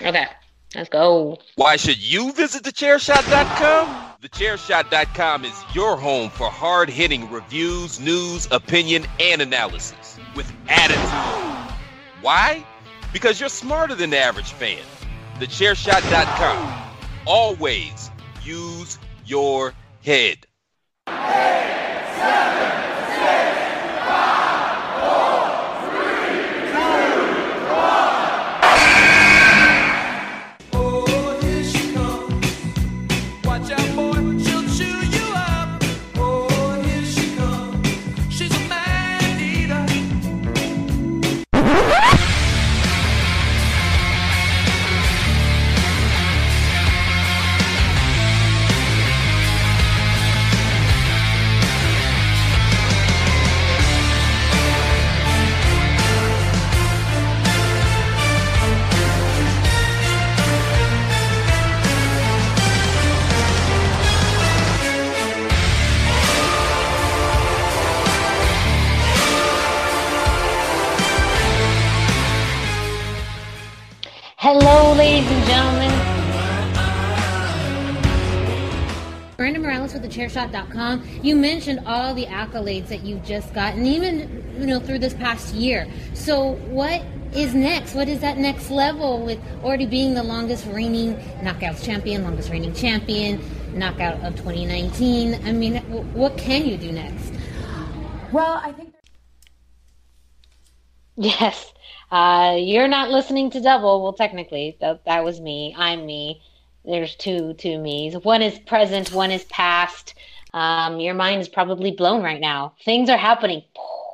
Okay, let's go. Why should you visit thechairshot.com? Thechairshot.com is your home for hard-hitting reviews, news, opinion, and analysis with attitude. Why? Because you're smarter than the average fan. Thechairshot.com. Always use your head. 8, 7, 6, 5, 4, 3, 2, 1. Oh, here she comes. Watch out, boy, she'll chew you up. Oh, here she comes. She's a man eater. Hello, ladies and gentlemen. Miranda Morales with thechairshot.com. You mentioned all the accolades that you've just gotten, even through this past year. So what is next? What is that next level with already being the longest reigning Knockouts champion, longest reigning champion, Knockout of 2019? I mean, what can you do next? Well, I think... Yes. You're not listening to Double. Well, technically, that was me. I'm me. There's two me's. One is present, one is past. Your mind is probably blown right now. Things are happening.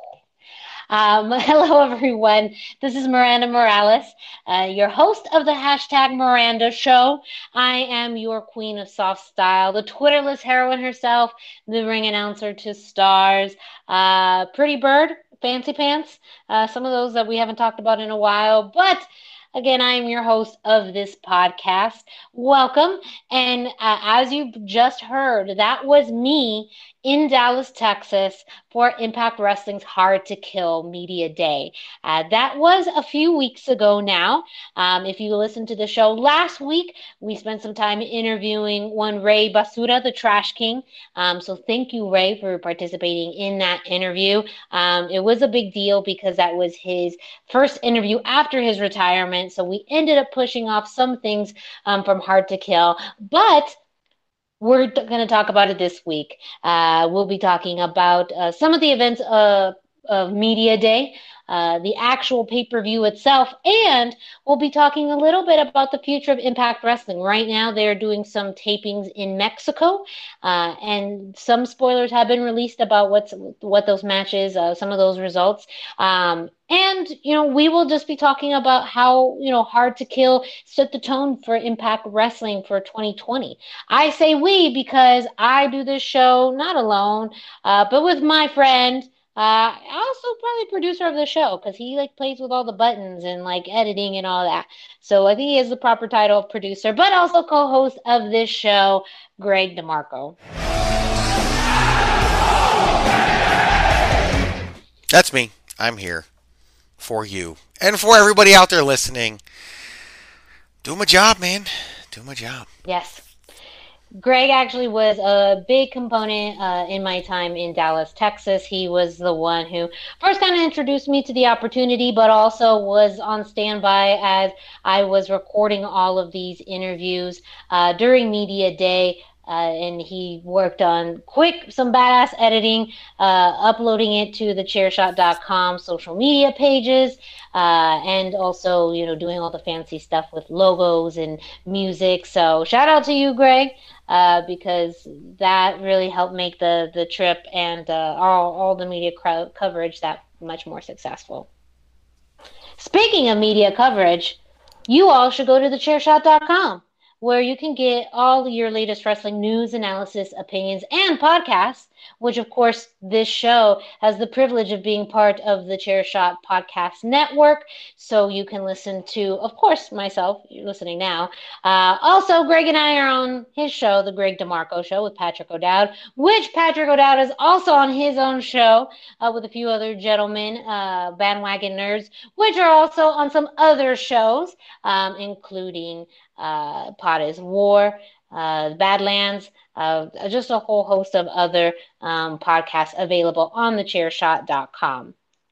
Hello, everyone. This is Miranda Morales, your host of the hashtag Miranda Show. I am your queen of soft style, the Twitterless heroine herself, the ring announcer to stars, Pretty Bird, Fancy Pants, some of those that we haven't talked about in a while, but again, I am your host of this podcast. Welcome. And as you just heard, that was me in Dallas, Texas for Impact Wrestling's Hard to Kill Media Day. That was a few weeks ago now. If you listened to the show last week, we spent some time interviewing one Ray Basura, the Trash King. So thank you, Ray, for participating in that interview. It was a big deal because that was his first interview after his retirement. So we ended up pushing off some things from Hard to Kill. But we're going to talk about it this week. We'll be talking about some of the events of Media Day, the actual pay-per-view itself, and we'll be talking a little bit about the future of Impact Wrestling. Right now, they're doing some tapings in Mexico, and some spoilers have been released about what those matches, some of those results. And, we will just be talking about how, Hard to Kill set the tone for Impact Wrestling for 2020. I say we because I do this show not alone, but with my friend, also probably producer of the show because he plays with all the buttons and editing and all that. So I think he has the proper title of producer, but also co-host of this show, Greg DeMarco. That's me. I'm here for you and for everybody out there listening. Doing my job, man. Doing my job. Yes. Greg actually was a big component in my time in Dallas, Texas. He was the one who first kind of introduced me to the opportunity, but also was on standby as I was recording all of these interviews during Media Day. And he worked on some badass editing, uploading it to thechairshot.com social media pages, and also, doing all the fancy stuff with logos and music. So shout out to you, Greg, because that really helped make the trip and all the media coverage that much more successful. Speaking of media coverage, you all should go to thechairshot.com. where you can get all your latest wrestling news, analysis, opinions, and podcasts, which, of course, this show has the privilege of being part of the Chair Shot Podcast Network. So you can listen to, of course, myself, you're listening now. Also, Greg and I are on his show, The Greg DeMarco Show with Patrick O'Dowd, which Patrick O'Dowd is also on his own show with a few other gentlemen, bandwagon nerds, which are also on some other shows, including Pot is War, Badlands, just a whole host of other podcasts available on thechairshot.com.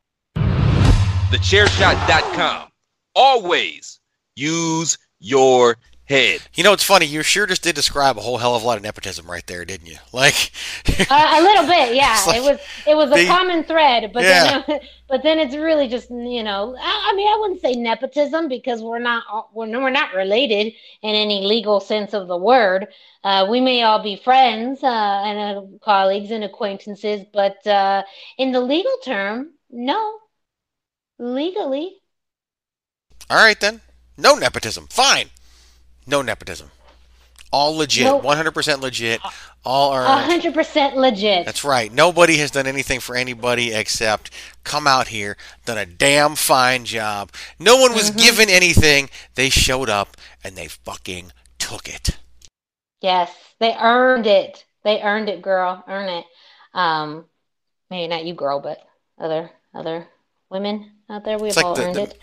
Thechairshot.com. Always use your head. You know, it's funny. You sure just did describe a whole hell of a lot of nepotism right there, didn't you? Like a little bit, yeah. Like it was a common thread, but yeah. then it's really just, you know. I mean, I wouldn't say nepotism because we're not related in any legal sense of the word. We may all be friends and colleagues and acquaintances, but in the legal term, no. Legally. All right, then. No nepotism. Fine. No nepotism. All legit. Nope. 100% legit. All earned. 100% legit. That's right. Nobody has done anything for anybody except come out here, done a damn fine job. No one was given anything. They showed up, and they fucking took it. Yes, they earned it. They earned it, girl. Earn it. Maybe not you, girl, but other women out there, we've all earned it.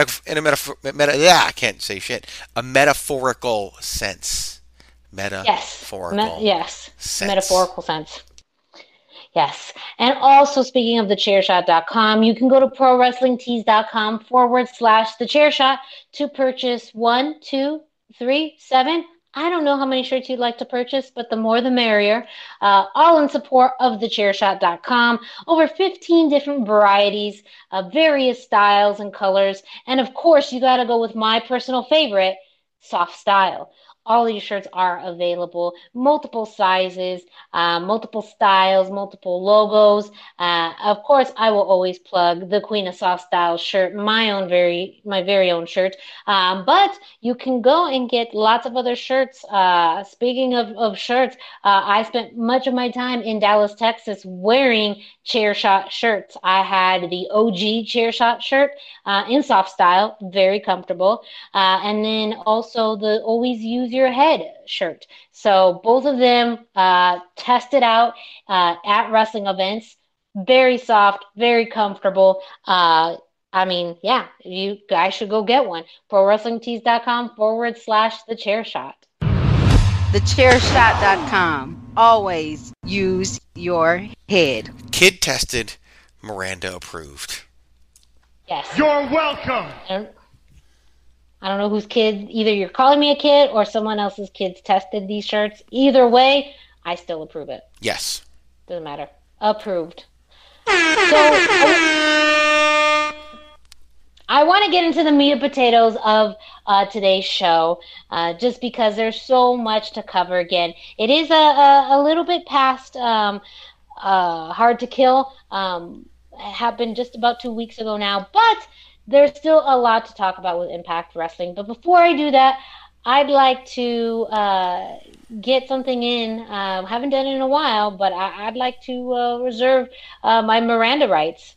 I can't say shit. A metaphorical sense. Metaphorical. Yes. Sense. Metaphorical sense. Yes. And also, speaking of thechairshot.com, you can go to prowrestlingtees.com/thechairshot to purchase 1, 2, 3, 7. I don't know how many shirts you'd like to purchase, but the more the merrier. All in support of thechairshot.com. Over 15 different varieties of various styles and colors. And of course, you got to go with my personal favorite, soft style. All of your shirts are available, multiple sizes, multiple styles, multiple logos. Of course, I will always plug the Queen of Soft Style shirt, my very own shirt. But you can go and get lots of other shirts. Speaking of shirts, I spent much of my time in Dallas, Texas, wearing Chair Shot shirts. I had the OG Chair Shot shirt in soft style, very comfortable, and then also the Always Use Your Head shirt. So both of them tested out at wrestling events. Very soft, very comfortable. I mean, yeah, you guys should go get one. ProWrestlingTees.com/thechairshot. Thechairshot.com. Always use your head. Kid tested, Miranda approved. Yes. You're welcome. I don't know whose kid, either you're calling me a kid or someone else's kids tested these shirts. Either way, I still approve it. Yes. Doesn't matter. Approved. So, I want to get into the meat and potatoes of today's show, just because there's so much to cover again. It is a little bit past Hard to Kill. It happened just about 2 weeks ago now, but there's still a lot to talk about with Impact Wrestling. But before I do that, I'd like to get something in. Haven't done it in a while, but I'd like to reserve my Miranda rights.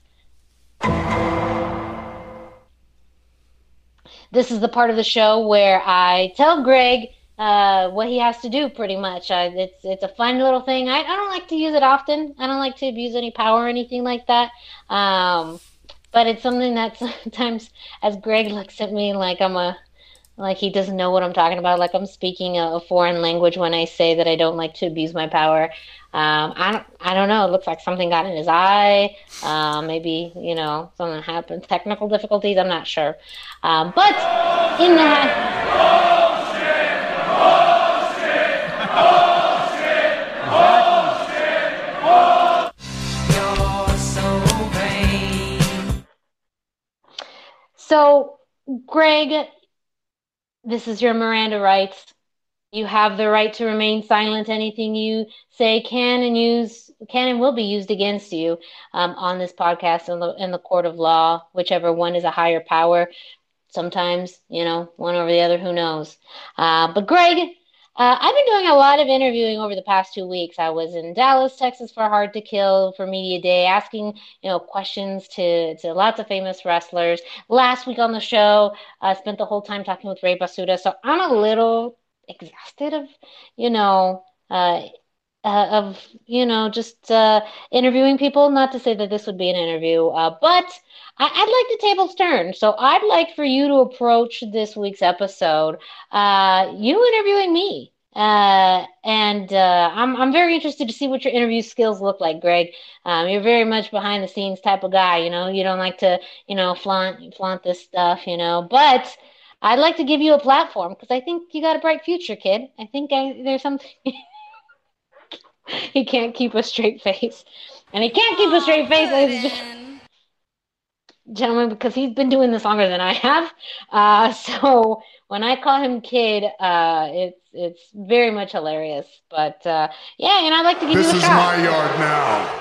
This is the part of the show where I tell Greg what he has to do, pretty much. It's a fun little thing. I don't like to use it often. I don't like to abuse any power or anything like that. But it's something that sometimes, as Greg looks at me like like he doesn't know what I'm talking about, like I'm speaking a foreign language when I say that I don't like to abuse my power. I don't know. It looks like something got in his eye. Maybe, something happened. Technical difficulties. I'm not sure. But in that. So, Greg, this is your Miranda rights. You have the right to remain silent. Anything you say can and will be used against you on this podcast in the court of law, whichever one is a higher power. Sometimes, one over the other, who knows. But Greg, I've been doing a lot of interviewing over the past 2 weeks. I was in Dallas, Texas for Hard to Kill for Media Day, asking questions to lots of famous wrestlers. Last week on the show, I spent the whole time talking with Ray Basuda, so I'm a little exhausted of you know uh, just interviewing people. Not to say that this would be an interview, but I'd like the tables turned. So I'd like for you to approach this week's episode, you interviewing me. And I'm very interested to see what your interview skills look like, Greg. You're very much behind the scenes type of guy, you don't like to, flaunt this stuff, but I'd like to give you a platform because I think you got a bright future, kid. I think there's something. He can't keep a straight face. And he can't keep a straight face, ladies and gentlemen, because he's been doing this longer than I have. So when I call him kid, it's very much hilarious. But yeah, and I'd like to give you a shot. This is my yard now.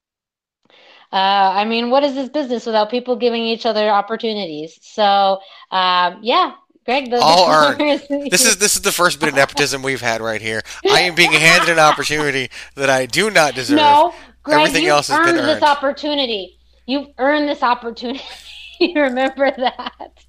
I mean, what is this business without people giving each other opportunities? So yeah. Greg, all earned. This is the first bit of nepotism we've had right here. I am being handed an opportunity that I do not deserve. No, Greg, everything else has been earned. This opportunity. You've earned this opportunity. You remember that?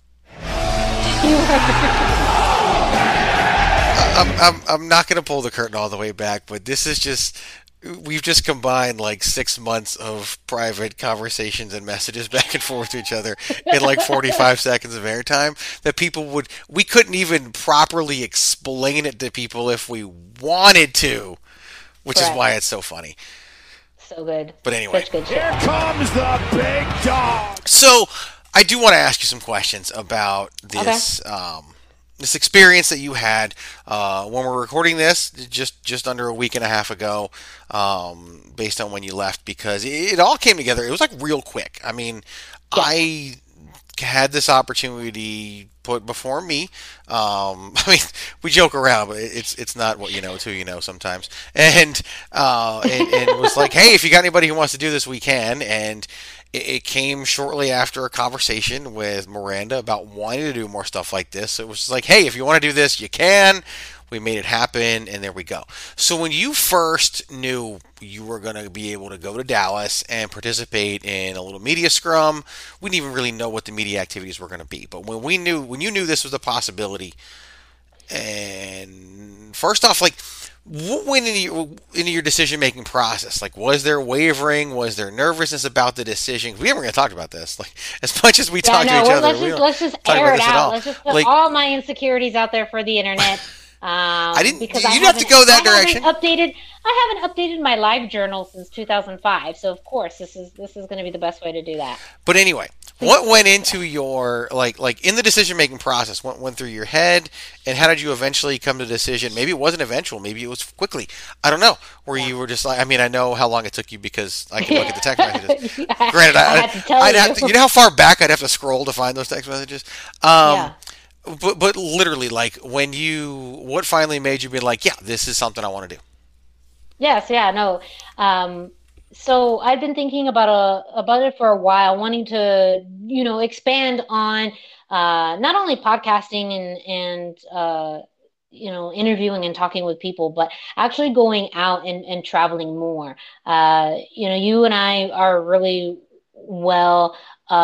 I'm not going to pull the curtain all the way back, but this is just. We've just combined like 6 months of private conversations and messages back and forth to each other in like 45 seconds of airtime that we couldn't even properly explain it to people if we wanted to, which is why it's so funny. So good. But anyway. Such good shit. Here comes the big dog. So I do want to ask you some questions about this, this experience that you had when we're recording this just under a week and a half ago, based on when you left, because it all came together. It was like real quick. I mean, I had this opportunity put before me. I mean, we joke around, but it's not what you know, it's who you know sometimes. And it was like, hey, if you got anybody who wants to do this, we can. And it came shortly after a conversation with Miranda about wanting to do more stuff like this. It was just like, hey, if you want to do this, you can. We made it happen, and there we go. So when you first knew you were going to be able to go to Dallas and participate in a little media scrum, we didn't even really know what the media activities were going to be. But when you knew this was a possibility, and first off, like, what went into your decision-making process? Like, was there wavering? Was there nervousness about the decision? We haven't really talked about this. Like, as much as we talk to each other, let's just air it out. Let's just put all my insecurities out there for the internet. Because you didn't have to go that direction. I haven't updated my live journal since 2005, so of course this is going to be the best way to do that. But anyway, what went into your like in the decision making process? What went through your head, and how did you eventually come to the decision? Maybe it wasn't eventual, maybe it was quickly. I don't know. Where you were just like, I mean, I know how long it took you because I can look at the text messages. Granted, I had to tell you. You know how far back I'd have to scroll to find those text messages. But literally, like, what finally made you be like, yeah, this is something I want to do? Yes, yeah, no. So I've been thinking about it for a while, wanting to, expand on not only podcasting and interviewing and talking with people, but actually going out and traveling more. You and I are really well.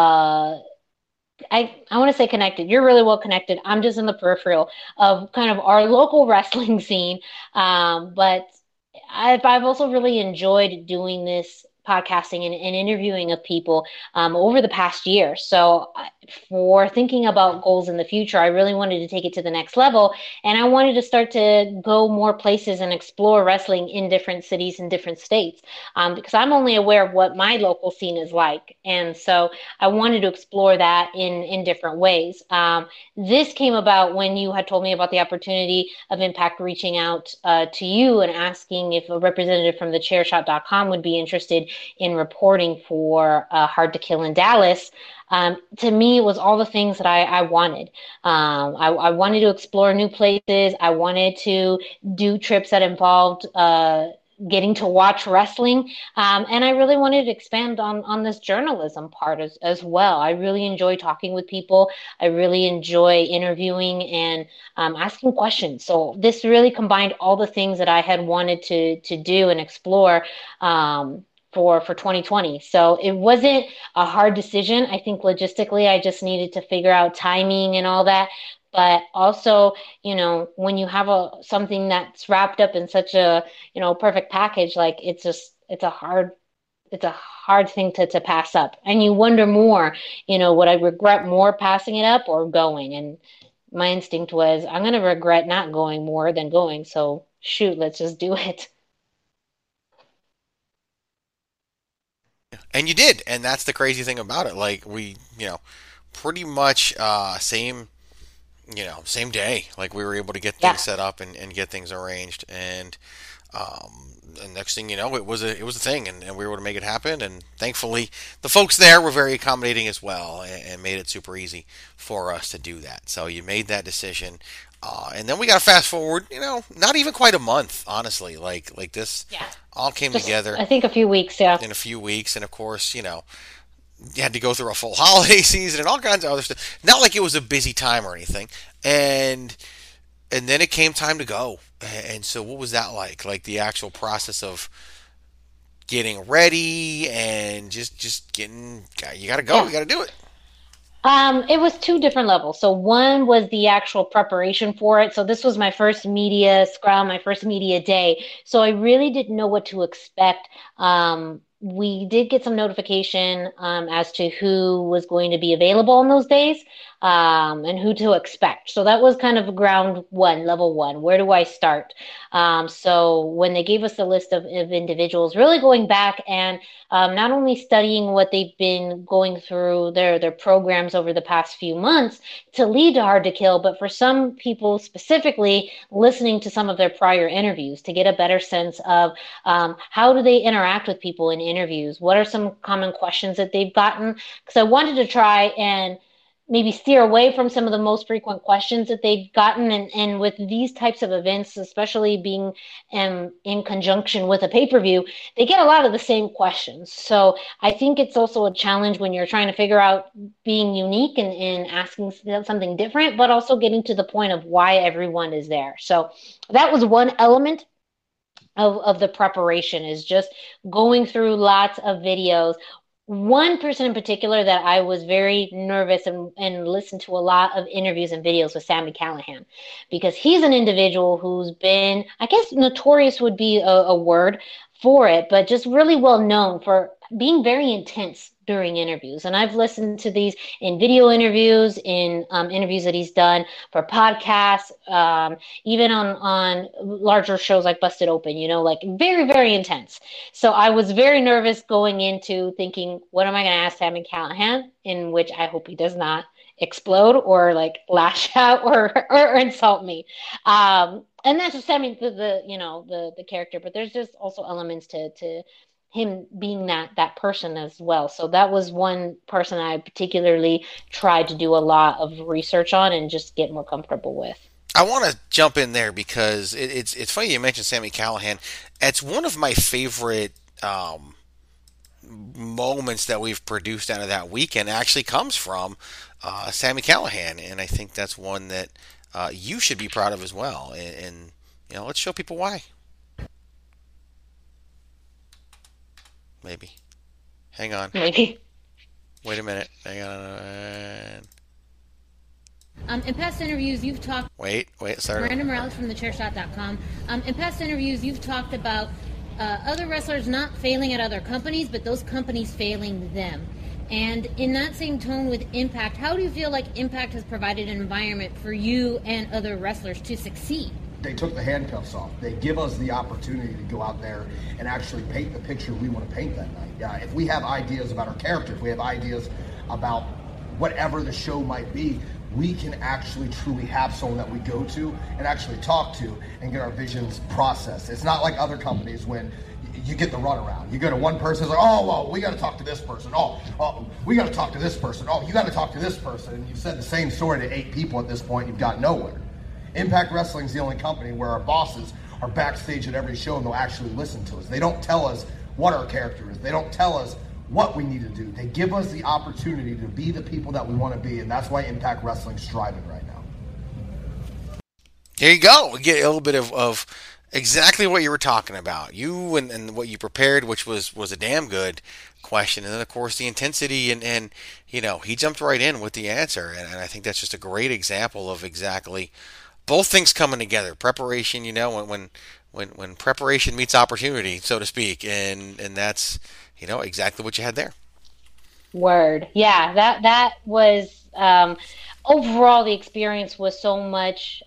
I want to say connected. You're really well connected. I'm just in the peripheral of kind of our local wrestling scene. But I've also really enjoyed doing this podcasting and interviewing of people over the past year. So for thinking about goals in the future, I really wanted to take it to the next level. And I wanted to start to go more places and explore wrestling in different cities and different states, because I'm only aware of what my local scene is like. And so I wanted to explore that in different ways. This came about when you had told me about the opportunity of Impact reaching out to you and asking if a representative from thechairshot.com would be interested in reporting for Hard to Kill in Dallas. To me, it was all the things that I wanted. I wanted to explore new places. I wanted to do trips that involved getting to watch wrestling. And I really wanted to expand on this journalism part as well. I really enjoy talking with people. I really enjoy interviewing and asking questions. So this really combined all the things that I had wanted to do and explore for 2020. So it wasn't a hard decision. I think logistically, I just needed to figure out timing and all that. But also, when you have something that's wrapped up in such a, perfect package, like it's a hard thing to pass up. And you wonder more, would I regret more passing it up or going? And my instinct was, I'm going to regret not going more than going. So shoot, let's just do it. And you did, and that's the crazy thing about it. Like we, pretty much same day. Like we were able to get things set up and get things arranged, and next thing you know, it was a thing, and we were able to make it happen. And thankfully, the folks there were very accommodating as well, and made it super easy for us to do that. So you made that decision. And then we got to fast forward, not even quite a month, honestly. Like this all came together. I think a few weeks, yeah. In a few weeks, and of course, you had to go through a full holiday season and all kinds of other stuff. Not like it was a busy time or anything. And then it came time to go. And so what was that like? Like the actual process of getting ready and just getting, you got to go, you got to do it. It was two different levels. So one was the actual preparation for it. So this was my first media scrum, my first media day. So I really didn't know what to expect. We did get some notification as to who was going to be available on those days and who to expect. So that was kind of level one. Where do I start? So when they gave us the list of individuals, really going back and not only studying what they've been going through their programs over the past few months to lead to Hard to Kill, but for some people specifically, listening to some of their prior interviews to get a better sense of how do they interact with people in interviews? What are some common questions that they've gotten? Because I wanted to try and maybe steer away from some of the most frequent questions that they've gotten. And with these types of events, especially being in conjunction with a pay-per-view, they get a lot of the same questions. So I think it's also a challenge when you're trying to figure out being unique and asking something different, but also getting to the point of why everyone is there. So that was one element of the preparation, is just going through lots of videos. One person in particular that I was very nervous and listened to a lot of interviews and videos with Sami Callihan, because he's an individual who's been, I guess notorious would be a word for it, but just really well known for being very intense during interviews. And I've listened to these in video interviews, in interviews that he's done for podcasts, even on larger shows like Busted Open, like very, very intense. So I was very nervous going into thinking, what am I going to ask Sami Callihan? In which I hope he does not explode or like lash out or insult me. And that's just Sami, the character, but there's just also elements to him being that person as well. So that was one person I particularly tried to do a lot of research on and just get more comfortable with. I want to jump in there because it's funny you mentioned Sami Callihan. It's one of my favorite moments that we've produced out of that weekend actually comes from Sami Callihan, and I think that's one that you should be proud of as well. And let's show people why. Maybe. Hang on. Maybe. Wait a minute. Hang on. In past interviews, you've talked... Wait. Sorry. Miranda Morales from thechairshot.com. In past interviews, you've talked about other wrestlers not failing at other companies, but those companies failing them. And in that same tone with Impact, how do you feel like Impact has provided an environment for you and other wrestlers to succeed? They took the handcuffs off. They give us the opportunity to go out there and actually paint the picture we want to paint that night. If we have ideas about our character, if we have ideas about whatever the show might be, we can actually truly have someone that we go to and actually talk to and get our visions processed. It's not like other companies when you get the runaround. You go to one person, it's like, oh, well, we got to talk to this person. Oh, we got to talk to this person. Oh, you got to talk to this person. And you've said the same story to 8 people at this point. You've got nowhere. Impact Wrestling is the only company where our bosses are backstage at every show and they'll actually listen to us. They don't tell us what our character is. They don't tell us what we need to do. They give us the opportunity to be the people that we want to be, and that's why Impact Wrestling's striving right now. There you go. We get a little bit of exactly what you were talking about. You and what you prepared, which was a damn good question. And then, of course, the intensity. And he jumped right in with the answer. And I think that's just a great example of exactly both things coming together. Preparation, when preparation meets opportunity, so to speak. And that's, exactly what you had there. Word. Yeah, that was overall the experience was so much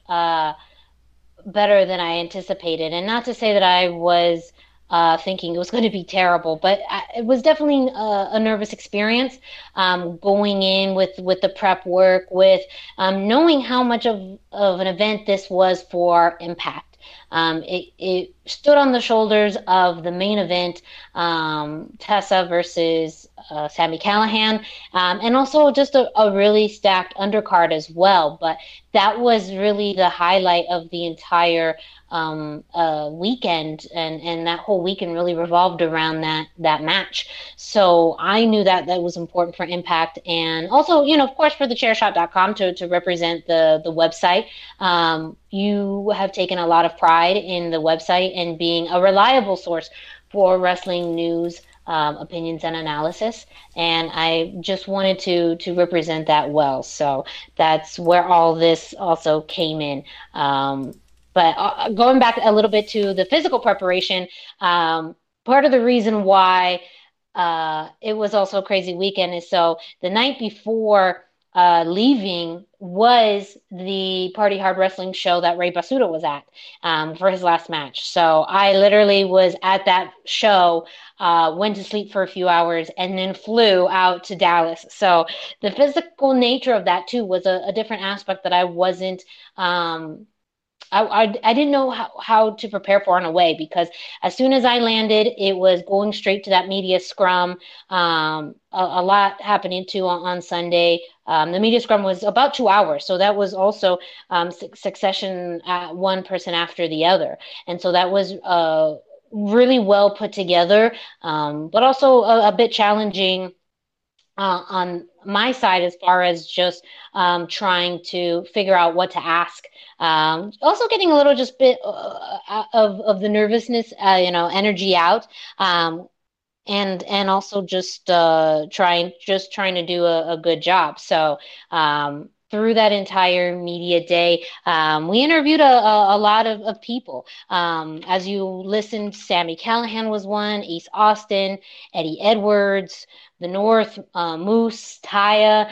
better than I anticipated. And not to say that I was thinking it was going to be terrible, but it was definitely a nervous experience going in with the prep work, with knowing how much of an event this was for Impact. It stood on the shoulders of the main event, Tessa versus Sami Callihan, and also just a really stacked undercard as well. But that was really the highlight of the entire weekend, and that whole weekend really revolved around that match. So I knew that was important for Impact, and also, of course, for thechairshot.com to represent the website. You have taken a lot of pride in the website and being a reliable source for wrestling news, opinions, and analysis. And I just wanted to represent that well. So that's where all this also came in. But going back a little bit to the physical preparation, part of the reason why it was also a crazy weekend is so the night before leaving was the Party Hard Wrestling show that Rey Basuda was at for his last match. So I literally was at that show, went to sleep for a few hours, and then flew out to Dallas. So the physical nature of that, too, was a different aspect that I wasn't I didn't know how to prepare for in a way, because as soon as I landed, it was going straight to that media scrum. A lot happening too on Sunday. The media scrum was about 2 hours. So that was also succession at one person after the other. And so that was really well put together, but also a bit challenging on my side as far as just trying to figure out what to ask. Also getting a little just bit of the nervousness, energy out. And also just trying to do a good job. So through that entire media day, we interviewed a lot of people. As you listened, Sami Callihan was one, Ace Austin, Eddie Edwards, The North, Moose, Taya,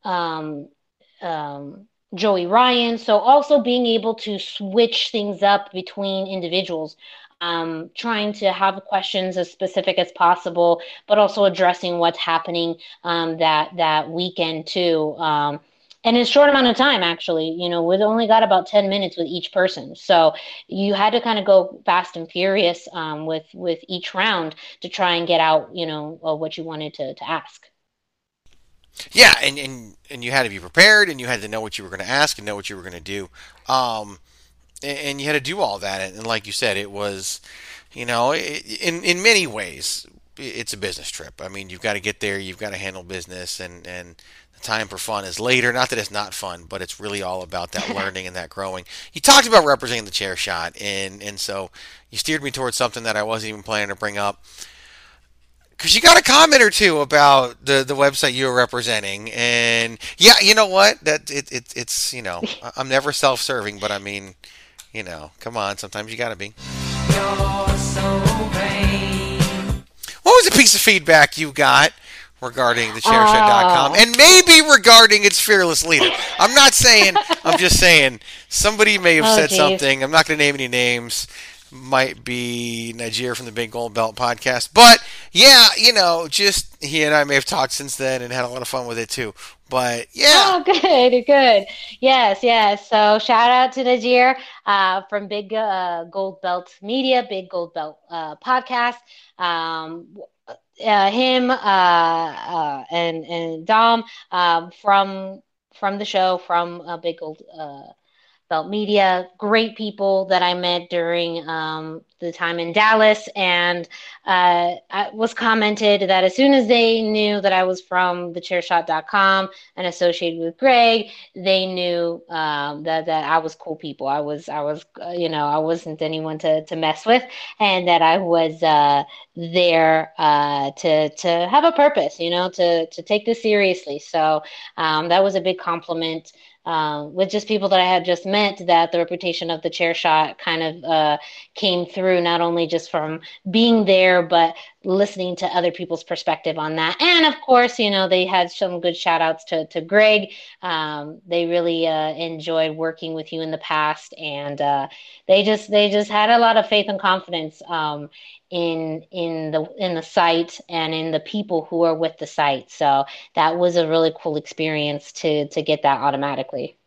Joey Ryan. So also being able to switch things up between individuals. Trying to have questions as specific as possible, but also addressing what's happening that weekend too. And in a short amount of time, actually, we only got about 10 minutes with each person. So you had to kind of go fast and furious with each round to try and get out, what you wanted to ask. Yeah, and you had to be prepared, and you had to know what you were going to ask and know what you were going to do. And you had to do all that, and like you said, it was, in many ways, it's a business trip. I mean, you've got to get there, you've got to handle business, and the time for fun is later. Not that it's not fun, but it's really all about that learning and that growing. You talked about representing the chair shot, and so you steered me towards something that I wasn't even planning to bring up. Because you got a comment or two about the website you were representing, and yeah, you know what? That it's I'm never self-serving, but I mean, come on, sometimes you gotta be. You're so vain. What was a piece of feedback you got regarding thechairshot.com and maybe regarding its fearless leader? I'm not saying, I'm just saying somebody may have said something. I'm not going to name any names. Might be Najir from the Big Gold Belt podcast. But yeah, just he and I may have talked since then and had a lot of fun with it too. But yeah. Oh, good. Yes. So shout out to Najir from Big Gold Belt Media, Big Gold Belt podcast. Him and Dom from the show, from Big Gold Felt Media, great people that I met during the time in Dallas, and I was commented that as soon as they knew that I was from thechairshot.com and associated with Greg, they knew that I was cool people. I was I wasn't anyone to mess with, and that I was there to have a purpose, to take this seriously. So that was a big compliment. With just people that I had just met, that the reputation of the chair shot kind of came through, not only just from being there, but listening to other people's perspective on that. And of course, they had some good shout outs to Greg. They really enjoyed working with you in the past, and they just had a lot of faith and confidence in the site and in the people who are with the site. So that was a really cool experience to get that automatically.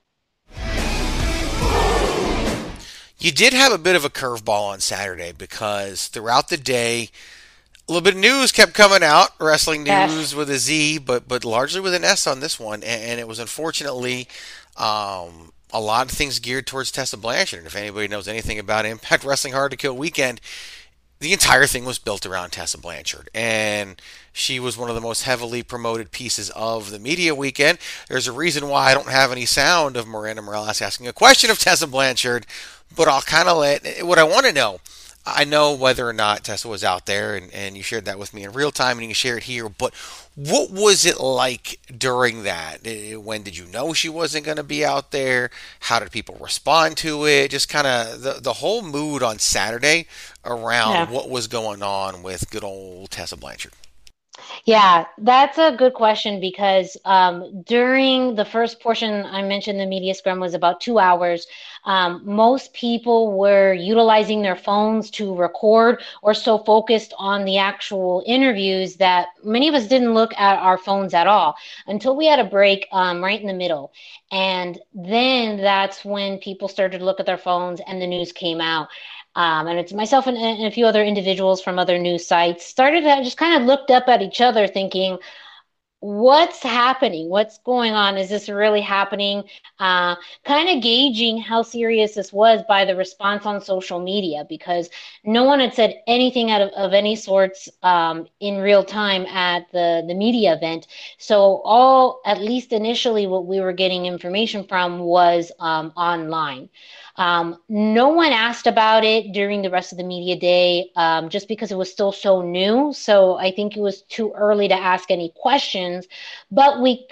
You did have a bit of a curveball on Saturday, because throughout the day, a little bit of news kept coming out, wrestling news with a Z, but largely with an S on this one, and it was unfortunately a lot of things geared towards Tessa Blanchard. And if anybody knows anything about Impact Wrestling Hard to Kill weekend, the entire thing was built around Tessa Blanchard, and she was one of the most heavily promoted pieces of the media weekend. There's a reason why I don't have any sound of Miranda Morales asking a question of Tessa Blanchard, but I'll kind of what I want to know. I know whether or not Tessa was out there, and you shared that with me in real time, and you can share it here, but what was it like during that? When did you know she wasn't going to be out there? How did people respond to it? Just kind of the whole mood on Saturday around what was going on with good old Tessa Blanchard. Yeah, that's a good question, because during the first portion, I mentioned the media scrum was about 2 hours. Most people were utilizing their phones to record, or so focused on the actual interviews that many of us didn't look at our phones at all until we had a break right in the middle. And then that's when people started to look at their phones and the news came out. And it's myself and a few other individuals from other news sites started to just kind of looked up at each other thinking, what's happening? What's going on? Is this really happening? Kind of gauging how serious this was by the response on social media, because no one had said anything out of any sorts in real time at the media event. So at least initially, what we were getting information from was online. No one asked about it during the rest of the media day, just because it was still so new. So I think it was too early to ask any questions, but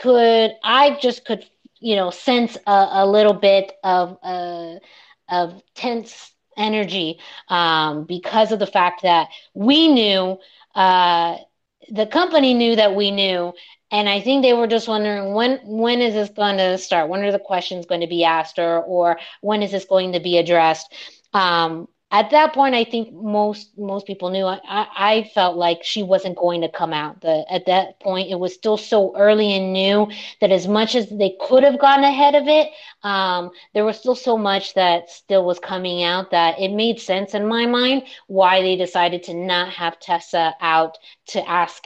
I just could, sense a little bit of tense energy, because of the fact that we knew, the company knew that we knew. And I think they were just wondering, when is this going to start? When are the questions going to be asked, or when is this going to be addressed? At that point, I think most people knew. I felt like she wasn't going to come out. At that point, it was still so early and new that as much as they could have gotten ahead of it, there was still so much that still was coming out that it made sense in my mind why they decided to not have Tessa out to ask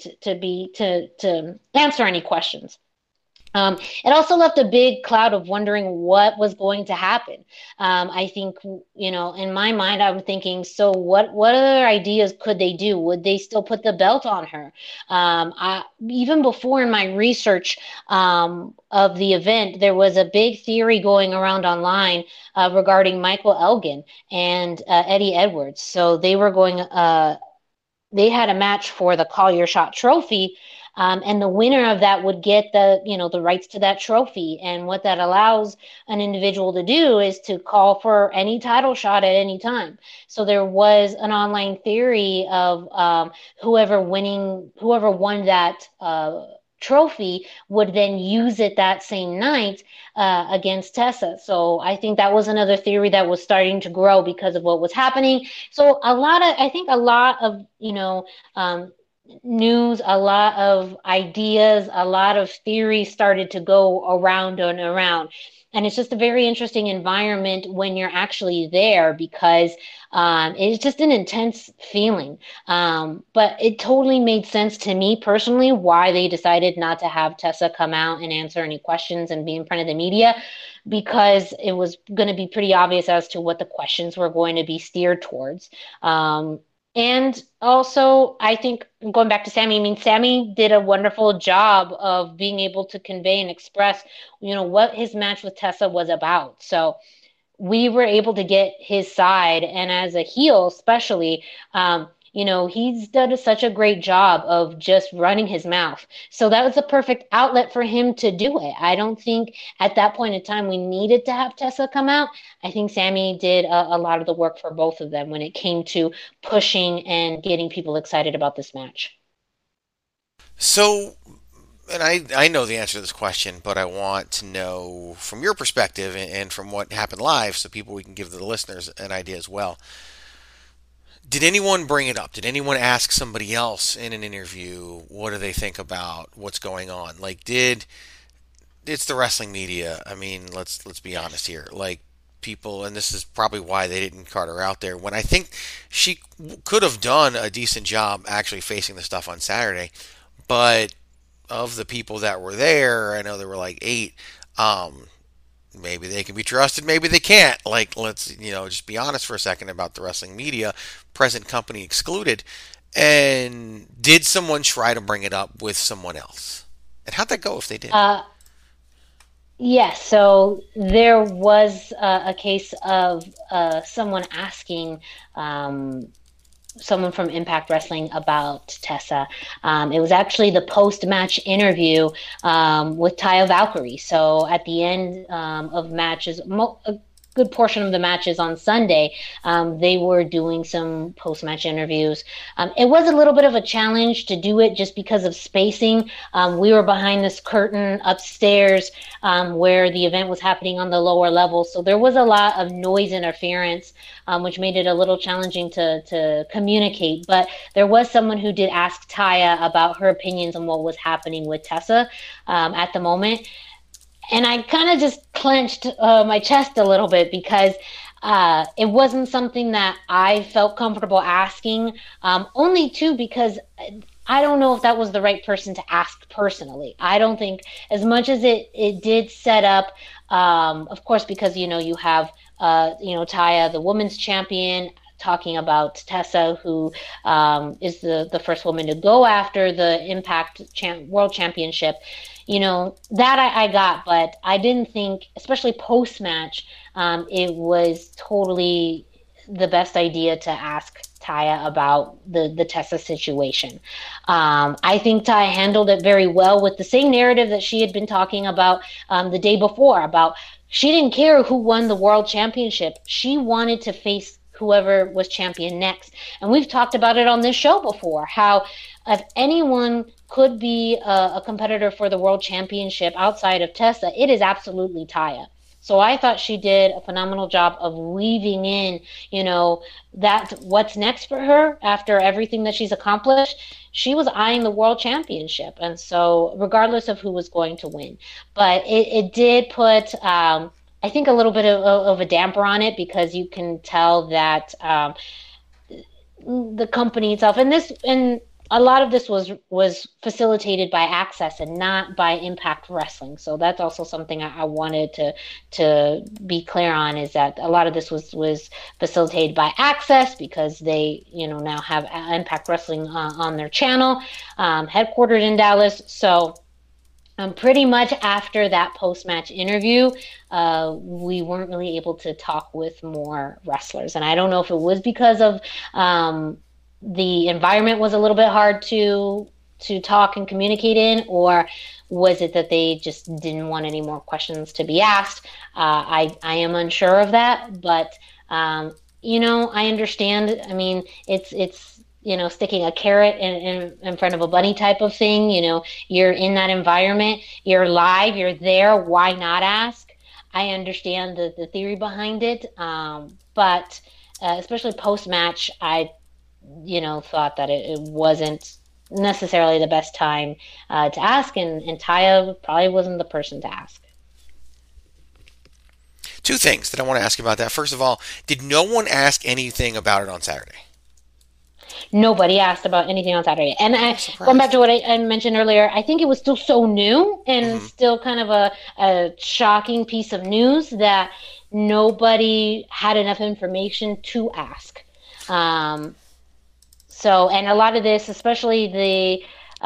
to answer any questions. It also left a big cloud of wondering what was going to happen. I think, in my mind, I'm thinking, so what other ideas could they do? Would they still put the belt on her? Even before in my research of the event, there was a big theory going around online regarding Michael Elgin and Eddie Edwards. So they had a match for the Call Your Shot trophy. And the winner of that would get the rights to that trophy. And what that allows an individual to do is to call for any title shot at any time. So there was an online theory of whoever won that trophy would then use it that same night against Tessa. So I think that was another theory that was starting to grow because of what was happening. So a lot of news, a lot of ideas, a lot of theories started to go around and around. And it's just a very interesting environment when you're actually there because it's just an intense feeling. But it totally made sense to me personally why they decided not to have Tessa come out and answer any questions and be in front of the media, because it was going to be pretty obvious as to what the questions were going to be steered towards. And also, I think going back to Sammy, I mean, Sammy did a wonderful job of being able to convey and express, what his match with Tessa was about. So we were able to get his side. And as a heel, especially, he's done such a great job of just running his mouth. So that was the perfect outlet for him to do it. I don't think at that point in time we needed to have Tessa come out. I think Sammy did a lot of the work for both of them when it came to pushing and getting people excited about this match. So, and I know the answer to this question, but I want to know from your perspective and from what happened live so we can give the listeners an idea as well. Did anyone bring it up? Did anyone ask somebody else in an interview, what do they think about what's going on? Like, it's the wrestling media. I mean, let's be honest here. Like, people, and this is probably why they didn't cart her out there, when I think she could have done a decent job actually facing the stuff on Saturday. But of the people that were there, I know there were like 8, maybe they can be trusted, maybe they can't. Like, let's, just be honest for a second about the wrestling media, present company excluded. And did someone try to bring it up with someone else? And how'd that go if they did? Yes, so there was a case of someone asking someone from Impact Wrestling about Tessa. It was actually the post-match interview with Taya Valkyrie. So at the end of matches, a good portion of the matches on Sunday, they were doing some post-match interviews. It was a little bit of a challenge to do it just because of spacing. We were behind this curtain upstairs where the event was happening on the lower level. So there was a lot of noise interference, which made it a little challenging to communicate. But there was someone who did ask Taya about her opinions on what was happening with Tessa at the moment. And I kind of just clenched my chest a little bit because it wasn't something that I felt comfortable asking, only too because I don't know if that was the right person to ask personally. I don't think, as much as it did set up, of course, because, you have, Taya, the women's champion, talking about Tessa, who is the first woman to go after the Impact World Championship. That I got, but I didn't think, especially post-match, it was totally the best idea to ask Taya about the Tessa situation. I think Taya handled it very well with the same narrative that she had been talking about the day before, about she didn't care who won the world championship. She wanted to face whoever was champion next. And we've talked about it on this show before, how if anyone could be a competitor for the world championship outside of Tessa, it is absolutely Taya. So I thought she did a phenomenal job of weaving in, that what's next for her after everything that she's accomplished. She was eyeing the world championship. And so regardless of who was going to win, but it did put, I think, a little bit of a damper on it, because you can tell that the company itself, and a lot of this was facilitated by Access and not by Impact Wrestling. So that's also something I wanted to be clear on, is that a lot of this was facilitated by Access, because they now have Impact Wrestling on their channel, headquartered in Dallas. So pretty much after that post-match interview, we weren't really able to talk with more wrestlers. And I don't know if it was because of the environment was a little bit hard to talk and communicate in, or was it that they just didn't want any more questions to be asked? I am unsure of that, but I understand. I mean, it's sticking a carrot in front of a bunny type of thing. You're in that environment, you're live, you're there. Why not ask? I understand the theory behind it, but especially post-match, I thought that it wasn't necessarily the best time to ask, and Taya probably wasn't the person to ask. Two things that I want to ask about that. First of all, did no one ask anything about it on Saturday? Nobody asked about anything on Saturday. And going back to what I mentioned earlier, I think it was still so new and still kind of a shocking piece of news that nobody had enough information to ask. And a lot of this, especially the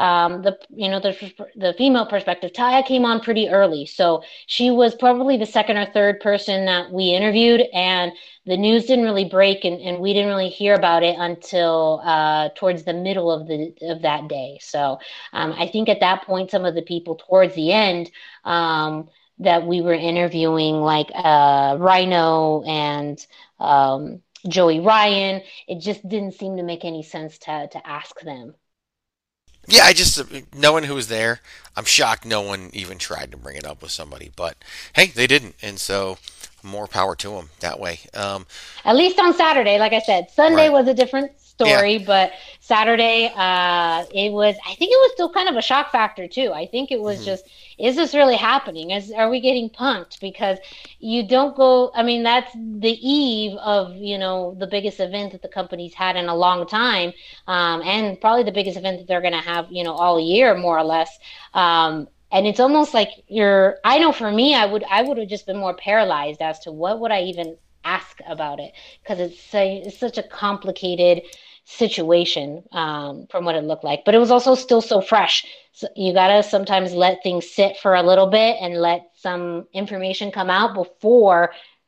female perspective, Taya came on pretty early. So she was probably the second or third person that we interviewed, and the news didn't really break and we didn't really hear about it until towards the middle of that day. So I think at that point, some of the people towards the end that we were interviewing, like Rhino and Joey Ryan, it just didn't seem to make any sense to ask them. Yeah, no one who was there, I'm shocked no one even tried to bring it up with somebody. But, hey, they didn't, and so more power to them that way. At least on Saturday, like I said. Sunday was a different story, but Saturday, I think it was still kind of a shock factor, too. I think it was just, is this really happening? Are we getting punked? Because you don't go, that's the eve of, the biggest event that the company's had in a long time, and probably the biggest event that they're going to have, all year, more or less. And it's almost like I know for me, I would have just been more paralyzed as to what would I even ask about it, because it's such a complicated situation from what it looked like. But it was also still so fresh. So you got to sometimes let things sit for a little bit and let some information come out before,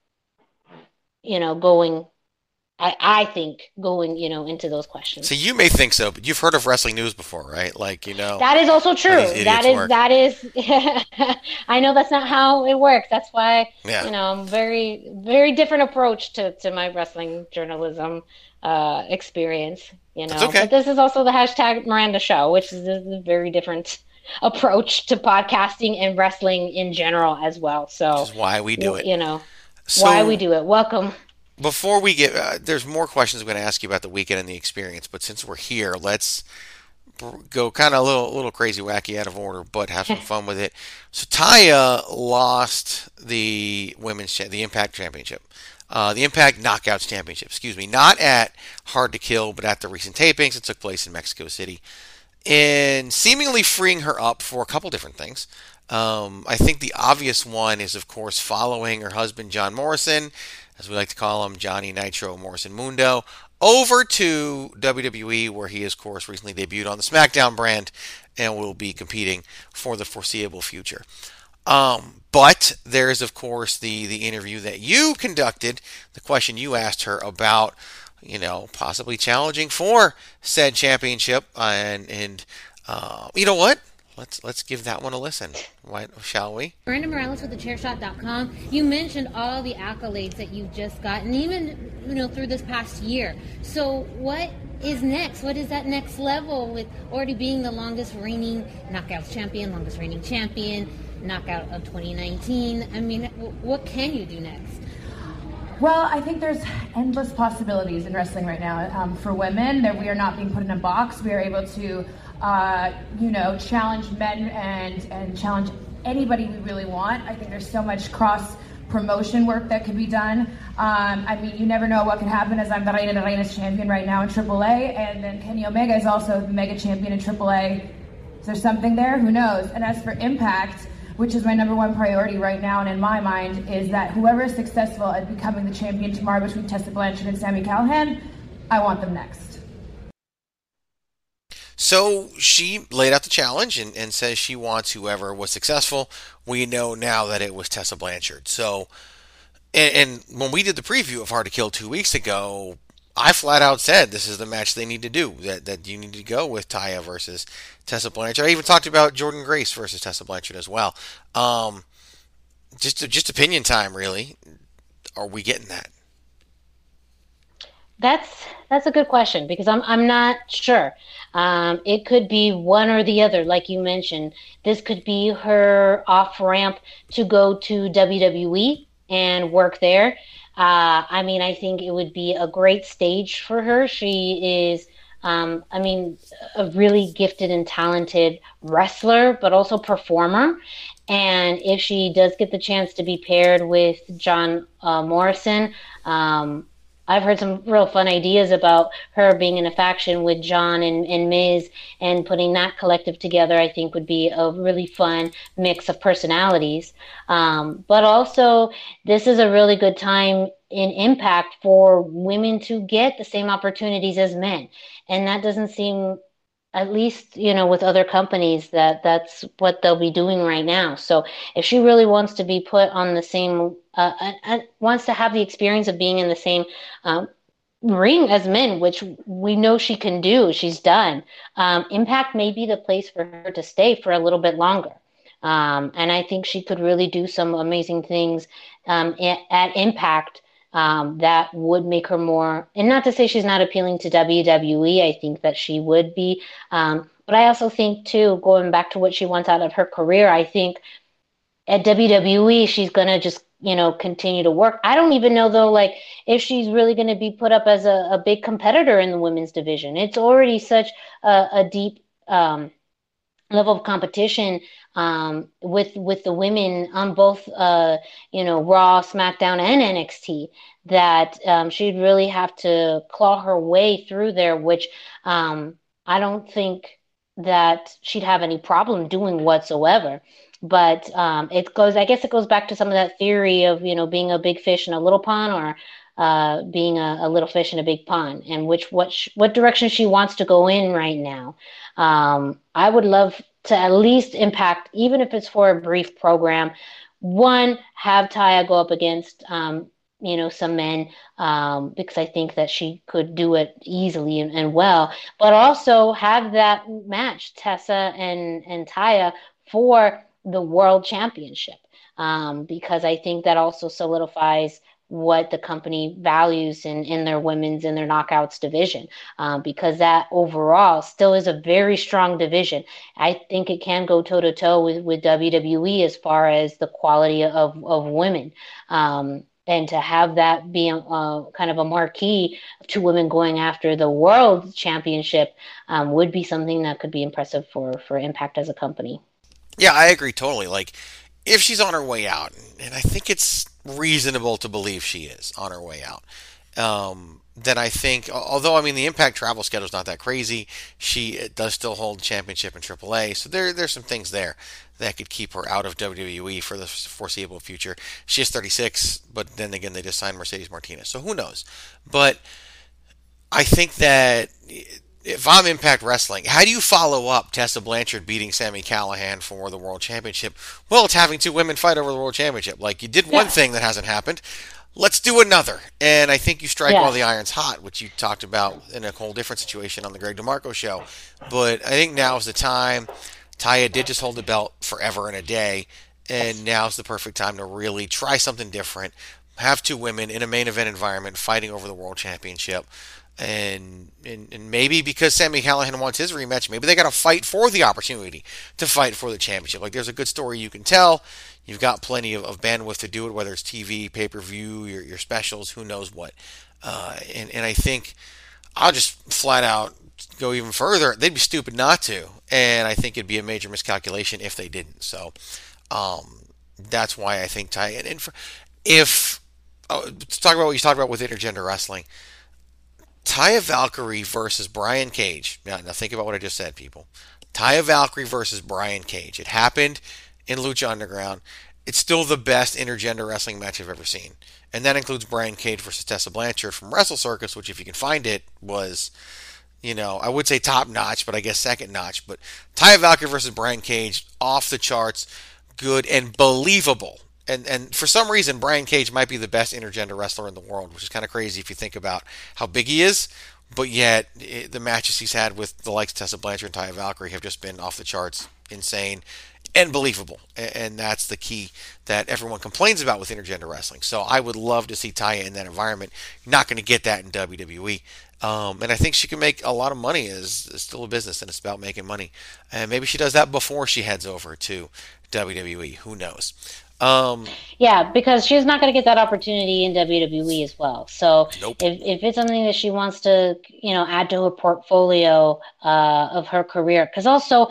going into those questions. So you may think so, but you've heard of Wrestling News before, right? That is also true. That is I know that's not how it works. That's why, very, very different approach to my wrestling journalism experience, That's okay. But this is also the hashtag Miranda show, which is a very different approach to podcasting and wrestling in general as well. So this is why we do it. Why we do it. Welcome. Before we get, there's more questions I'm going to ask you about the weekend and the experience, but since we're here, let's go kind of a little crazy, wacky, out of order, but have some fun with it. So Taya lost the Impact Championship, the Impact Knockouts Championship, not at Hard to Kill, but at the recent tapings that took place in Mexico City, and seemingly freeing her up for a couple different things. I think the obvious one is, of course, following her husband, John Morrison, as we like to call him, Johnny Nitro Morrison Mundo, over to WWE, where he, of course, recently debuted on the SmackDown brand and will be competing for the foreseeable future. But there is, of course, the interview that you conducted, the question you asked her about, possibly challenging for said championship, and you know what? Let's give that one a listen. Shall we? Miranda Morales with thechairshot.com. You mentioned all the accolades that you've just gotten, even through this past year. So what is next? What is that next level with already being the longest reigning Knockouts champion, longest reigning champion, Knockout of 2019? What can you do next? Well, I think there's endless possibilities in wrestling right now. For women, that we are not being put in a box. We are able to challenge men and challenge anybody we really want. I think there's so much cross promotion work that could be done. You never know what can happen, as I'm the Reina de Reinas champion right now in AAA, and then Kenny Omega is also the mega champion in AAA. Is there something there? Who knows? And as for Impact, which is my number one priority right now and in my mind, is that whoever is successful at becoming the champion tomorrow between Tessa Blanchard and Sami Callihan, I want them next. So she laid out the challenge and says she wants whoever was successful. We know now that it was Tessa Blanchard. So, and when we did the preview of Hard to Kill 2 weeks ago, I flat out said this is the match they need to do, that you need to go with Taya versus Tessa Blanchard. I even talked about Jordynne Grace versus Tessa Blanchard as well. Just opinion time, really. Are we getting that? That's a good question, because I'm not sure. It could be one or the other, like you mentioned. This could be her off ramp to go to WWE and work there. I think it would be a great stage for her. She is, a really gifted and talented wrestler, but also performer. And if she does get the chance to be paired with John Morrison, I've heard some real fun ideas about her being in a faction with John and Miz, and putting that collective together, I think would be a really fun mix of personalities. But also, this is a really good time in Impact for women to get the same opportunities as men. And that doesn't seem, at least, with other companies, that's what they'll be doing right now. So if she really wants to be put on the same, wants to have the experience of being in the same ring as men, which we know she can do, she's done, Impact may be the place for her to stay for a little bit longer. And I think she could really do some amazing things at Impact. That would make her more, and not to say she's not appealing to WWE, I think that she would be. But I also think, too, going back to what she wants out of her career, I think at WWE, she's going to just, continue to work. I don't even know, though, if she's really going to be put up as a big competitor in the women's division. It's already such a deep level of competition with the women on both Raw, SmackDown, and NXT, that she'd really have to claw her way through there, which I don't think that she'd have any problem doing whatsoever. But it goes back to some of that theory of being a big fish in a little pond, or being a little fish in a big pond, and what direction she wants to go in right now. I would love to at least Impact, even if it's for a brief program, one, have Taya go up against some men, because I think that she could do it easily and well, but also have that match, Tessa and Taya, for the World Championship, because I think that also solidifies what the company values in their women's and their knockouts division, because that overall still is a very strong division. I think it can go toe to toe with WWE as far as the quality of women. And to have that be kind of a marquee of two women going after the World Championship would be something that could be impressive for Impact as a company. Yeah, I agree totally. If she's on her way out, and I think it's reasonable to believe she is on her way out, then I think, although the Impact travel schedule is not that crazy, it does still hold championship in AAA, so there's some things there that could keep her out of WWE for the foreseeable future. She is 36, but then again, they just signed Mercedes Martinez, so who knows? But I think that if I'm Impact Wrestling, how do you follow up Tessa Blanchard beating Sami Callihan for the World Championship? Well, it's having two women fight over the World Championship. You did one thing that hasn't happened. Let's do another. And I think you strike while the iron's hot, which you talked about in a whole different situation on the Greg DeMarco show. But I think now's the time. Taya did just hold the belt forever and a day, and now's the perfect time to really try something different. Have two women in a main event environment fighting over the World Championship. And maybe because Sami Callihan wants his rematch, maybe they got to fight for the opportunity to fight for the championship. There's a good story you can tell. You've got plenty of bandwidth to do it, whether it's TV, pay-per-view, your specials, who knows what. And I think I'll just flat out go even further. They'd be stupid not to. And I think it'd be a major miscalculation if they didn't. So that's why I think Ty. And to talk about what you talked about with intergender wrestling, Taya Valkyrie versus Brian Cage. Now think about what I just said, people. Taya Valkyrie versus Brian Cage. It happened in Lucha Underground. It's still the best intergender wrestling match I've ever seen. And that includes Brian Cage versus Tessa Blanchard from Wrestle Circus, which, if you can find it, was, I would say top notch, but I guess second notch. But Taya Valkyrie versus Brian Cage, off the charts, good and believable. And for some reason, Brian Cage might be the best intergender wrestler in the world, which is kind of crazy if you think about how big he is. But yet, the matches he's had with the likes of Tessa Blanchard and Taya Valkyrie have just been off the charts, insane, and believable. And that's the key that everyone complains about with intergender wrestling. So I would love to see Taya in that environment. You're not going to get that in WWE. And I think she can make a lot of money. It's still a business, and it's about making money. And maybe she does that before she heads over to WWE. Who knows? Yeah, because she's not going to get that opportunity in WWE as well. So Nope. if it's something that she wants to, add to her portfolio of her career, because also,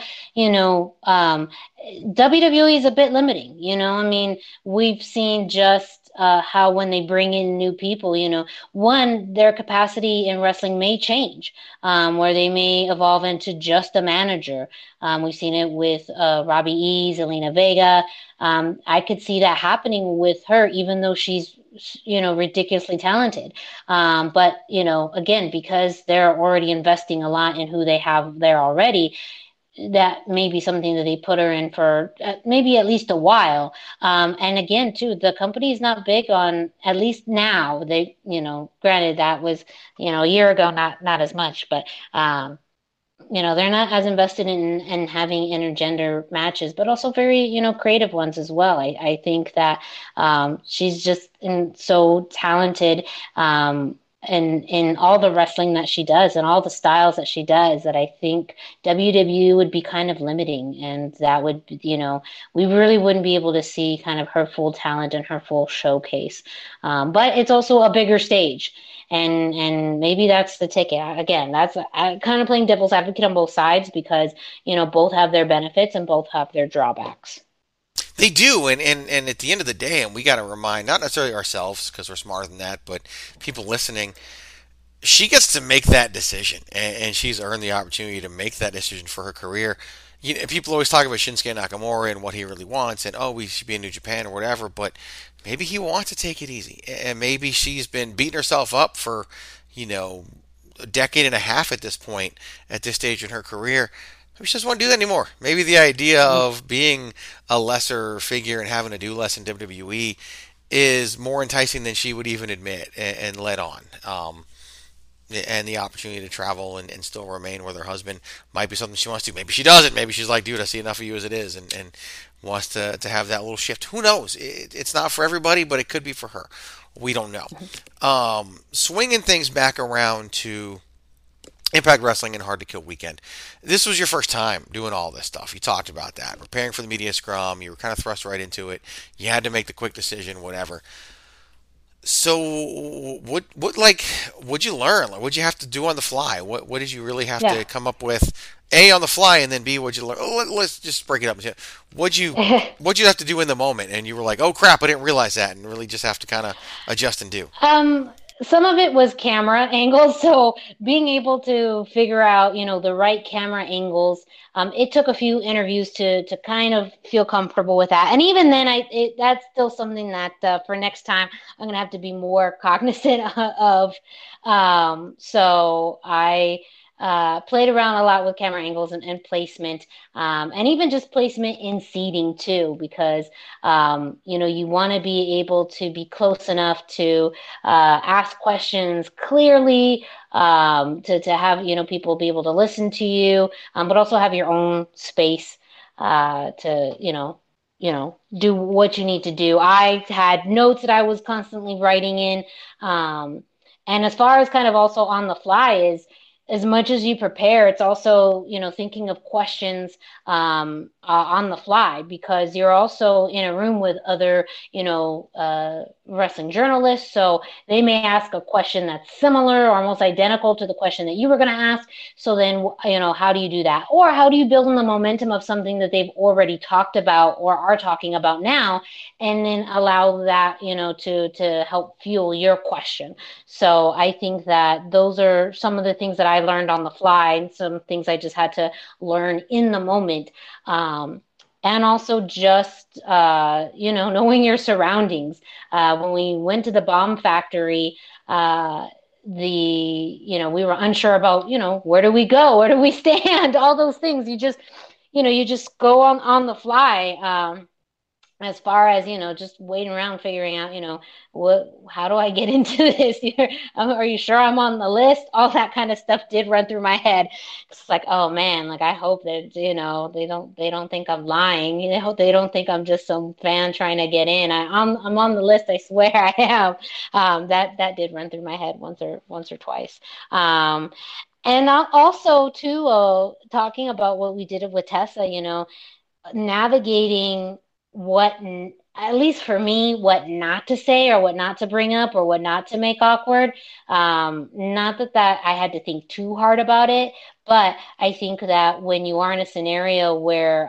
WWE is a bit limiting. I mean, we've seen just how when they bring in new people, one, their capacity in wrestling may change, where they may evolve into just a manager. We've seen it with Robbie E, Zelina Vega. I could see that happening with her, even though she's, ridiculously talented. But, again, because they're already investing a lot in who they have there already, that may be something that they put her in for maybe at least a while. And again, too, the company is not big on, at least now, they, granted that was, a year ago, not as much, but, they're not as invested in having intergender matches, but also very, creative ones as well. I think that she's just so talented in all the wrestling that she does and all the styles that she does that I think WWE would be kind of limiting. And that would, we really wouldn't be able to see kind of her full talent and her full showcase. But it's also a bigger stage. And maybe that's the ticket. Again, that's kind of playing devil's advocate on both sides because, both have their benefits and both have their drawbacks. They do, and at the end of the day, and we got to remind, not necessarily ourselves, because we're smarter than that, but people listening, she gets to make that decision, and she's earned the opportunity to make that decision for her career. People always talk about Shinsuke Nakamura and what he really wants, and, we should be in New Japan or whatever, but maybe he wants to take it easy, and maybe she's been beating herself up for, a decade and a half at this point, at this stage in her career. Maybe she doesn't want to do that anymore. Maybe the idea of being a lesser figure and having to do less in WWE is more enticing than she would even admit and let on. And the opportunity to travel and still remain with her husband might be something she wants to do. Maybe she doesn't. Maybe she's like, dude, I see enough of you as it is, and wants to have that little shift. Who knows? It's not for everybody, but it could be for her. We don't know. Swinging things back around to Impact Wrestling and Hard to Kill weekend. This was your first time doing all this stuff. You talked about that. Preparing for the media scrum. You were kind of thrust right into it. You had to make the quick decision, whatever. So, what'd you learn? Like, what'd you have to do on the fly? What did you really have to come up with? A, on the fly, and then B, what'd you learn? Let's just break it up. What'd you have to do in the moment? And you were like, oh crap, I didn't realize that, and really just have to kind of adjust and do. Some of it was camera angles, so being able to figure out, the right camera angles. It took a few interviews to kind of feel comfortable with that, and even then, that's still something that for next time I'm gonna have to be more cognizant of. So I played around a lot with camera angles and placement, and even just placement in seating too, because you want to be able to be close enough to ask questions clearly, to have people be able to listen to you, but also have your own space to do what you need to do. I had notes that I was constantly writing in, and as far as kind of also on the fly is, as much as you prepare, it's also, thinking of questions on the fly, because you're also in a room with other, wrestling journalists. So they may ask a question that's similar or almost identical to the question that you were going to ask. So then, how do you do that? Or how do you build on the momentum of something that they've already talked about or are talking about now, and then allow that, to help fuel your question? So I think that those are some of the things that I learned on the fly, and some things I just had to learn in the moment. And also just, knowing your surroundings. When we went to the Bomb Factory, we were unsure about, where do we go? Where do we stand? All those things. You just go on the fly. As far as, just waiting around, figuring out, how do I get into this? Are you sure I'm on the list? All that kind of stuff did run through my head. It's like, oh man, like I hope that, they don't think I'm lying. I hope they don't think I'm just some fan trying to get in. I'm on the list. I swear I am. That did run through my head once or twice. And also too, talking about what we did with Tessa, navigating what at least for me, what not to say or what not to bring up or what not to make awkward. Not that I had to think too hard about it, but I think that when you are in a scenario where,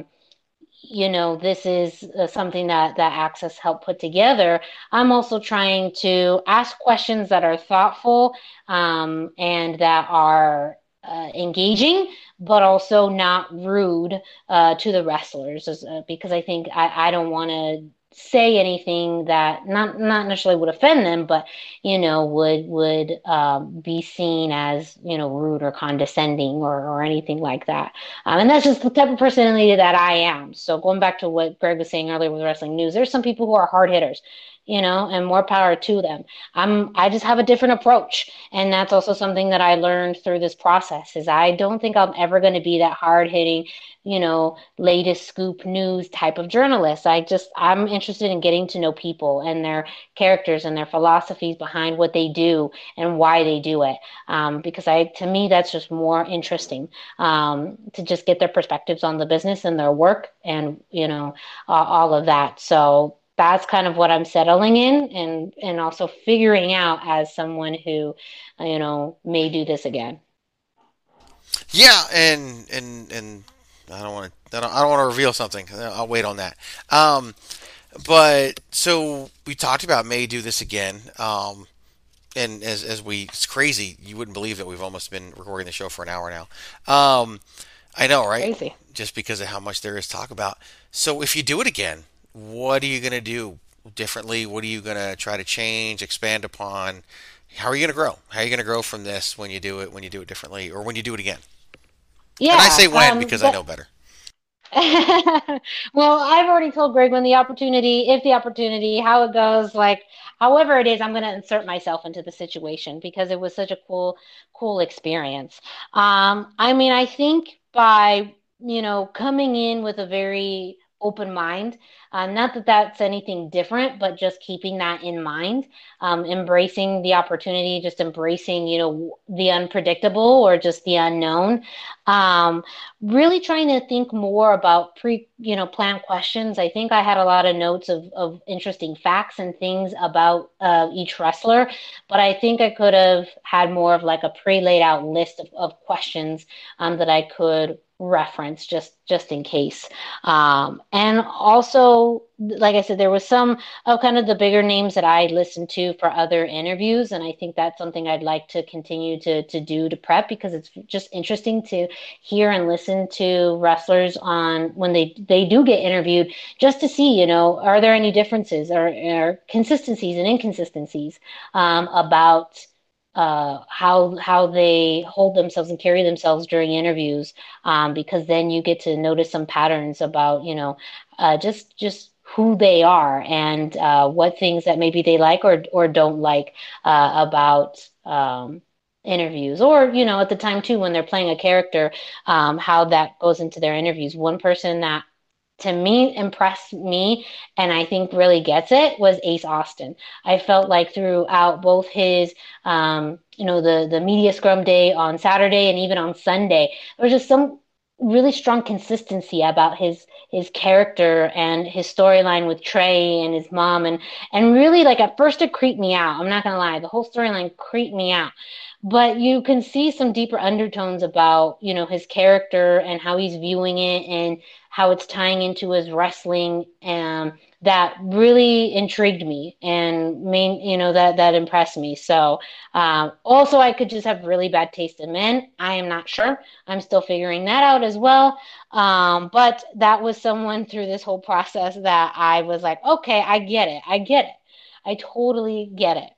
this is something that Access helped put together, I'm also trying to ask questions that are thoughtful, and that are engaging, but also not rude to the wrestlers, because I think I don't want to say anything that not necessarily would offend them, but would be seen as rude or condescending or anything like that. And that's just the type of personality that I am. So going back to what Greg was saying earlier with wrestling news, there's some people who are hard hitters, and more power to them. I just have a different approach. And that's also something that I learned through this process is I don't think I'm ever going to be that hard hitting, latest scoop news type of journalist. I'm interested in getting to know people and their characters and their philosophies behind what they do and why they do it. Because to me, that's just more interesting, to just get their perspectives on the business and their work and, all of that. So that's kind of what I'm settling in and also figuring out as someone who, may do this again. Yeah, and I don't want to reveal something. I'll wait on that. But so we talked about may do this again. And it's crazy. You wouldn't believe that we've almost been recording the show for an hour now. I know, right? Crazy. Just because of how much there is to talk about. So if you do it again, what are you going to do differently? What are you going to try to change, expand upon? How are you going to grow? How are you going to grow from this when you do it differently, or when you do it again? Yeah. And I say when because I know better. Well, I've already told Greg if the opportunity, how it goes, like however it is, I'm going to insert myself into the situation because it was such a cool experience. I think by, coming in with a very open mind, not that that's anything different, but just keeping that in mind, embracing the opportunity, just embracing, the unpredictable or just the unknown, really trying to think more about planned questions. I think I had a lot of notes of interesting facts and things about each wrestler, but I think I could have had more of like a pre-laid out list of questions that I could reference just in case. And also, like I said, there was some of kind of the bigger names that I listened to for other interviews. And I think that's something I'd like to continue to do to prep, because it's just interesting to hear and listen to wrestlers on when they do get interviewed, just to see, are there any differences or consistencies and inconsistencies about how they hold themselves and carry themselves during interviews, because then you get to notice some patterns about just who they are and what things that maybe they like or don't like about interviews, or at the time too when they're playing a character, how that goes into their interviews. One person that to me impressed me and I think really gets it was Ace Austin. I felt like throughout both his the media scrum day on Saturday and even on Sunday, there was just some really strong consistency about his character and his storyline with Trey and his mom, and really, like, at first it creeped me out. I'm not gonna lie, the whole storyline creeped me out. But you can see some deeper undertones about, his character and how he's viewing it and how it's tying into his wrestling, that really intrigued me and that impressed me. So also I could just have really bad taste in men. I am not sure. I'm still figuring that out as well. But that was someone through this whole process that I was like, okay, I get it. I totally get it.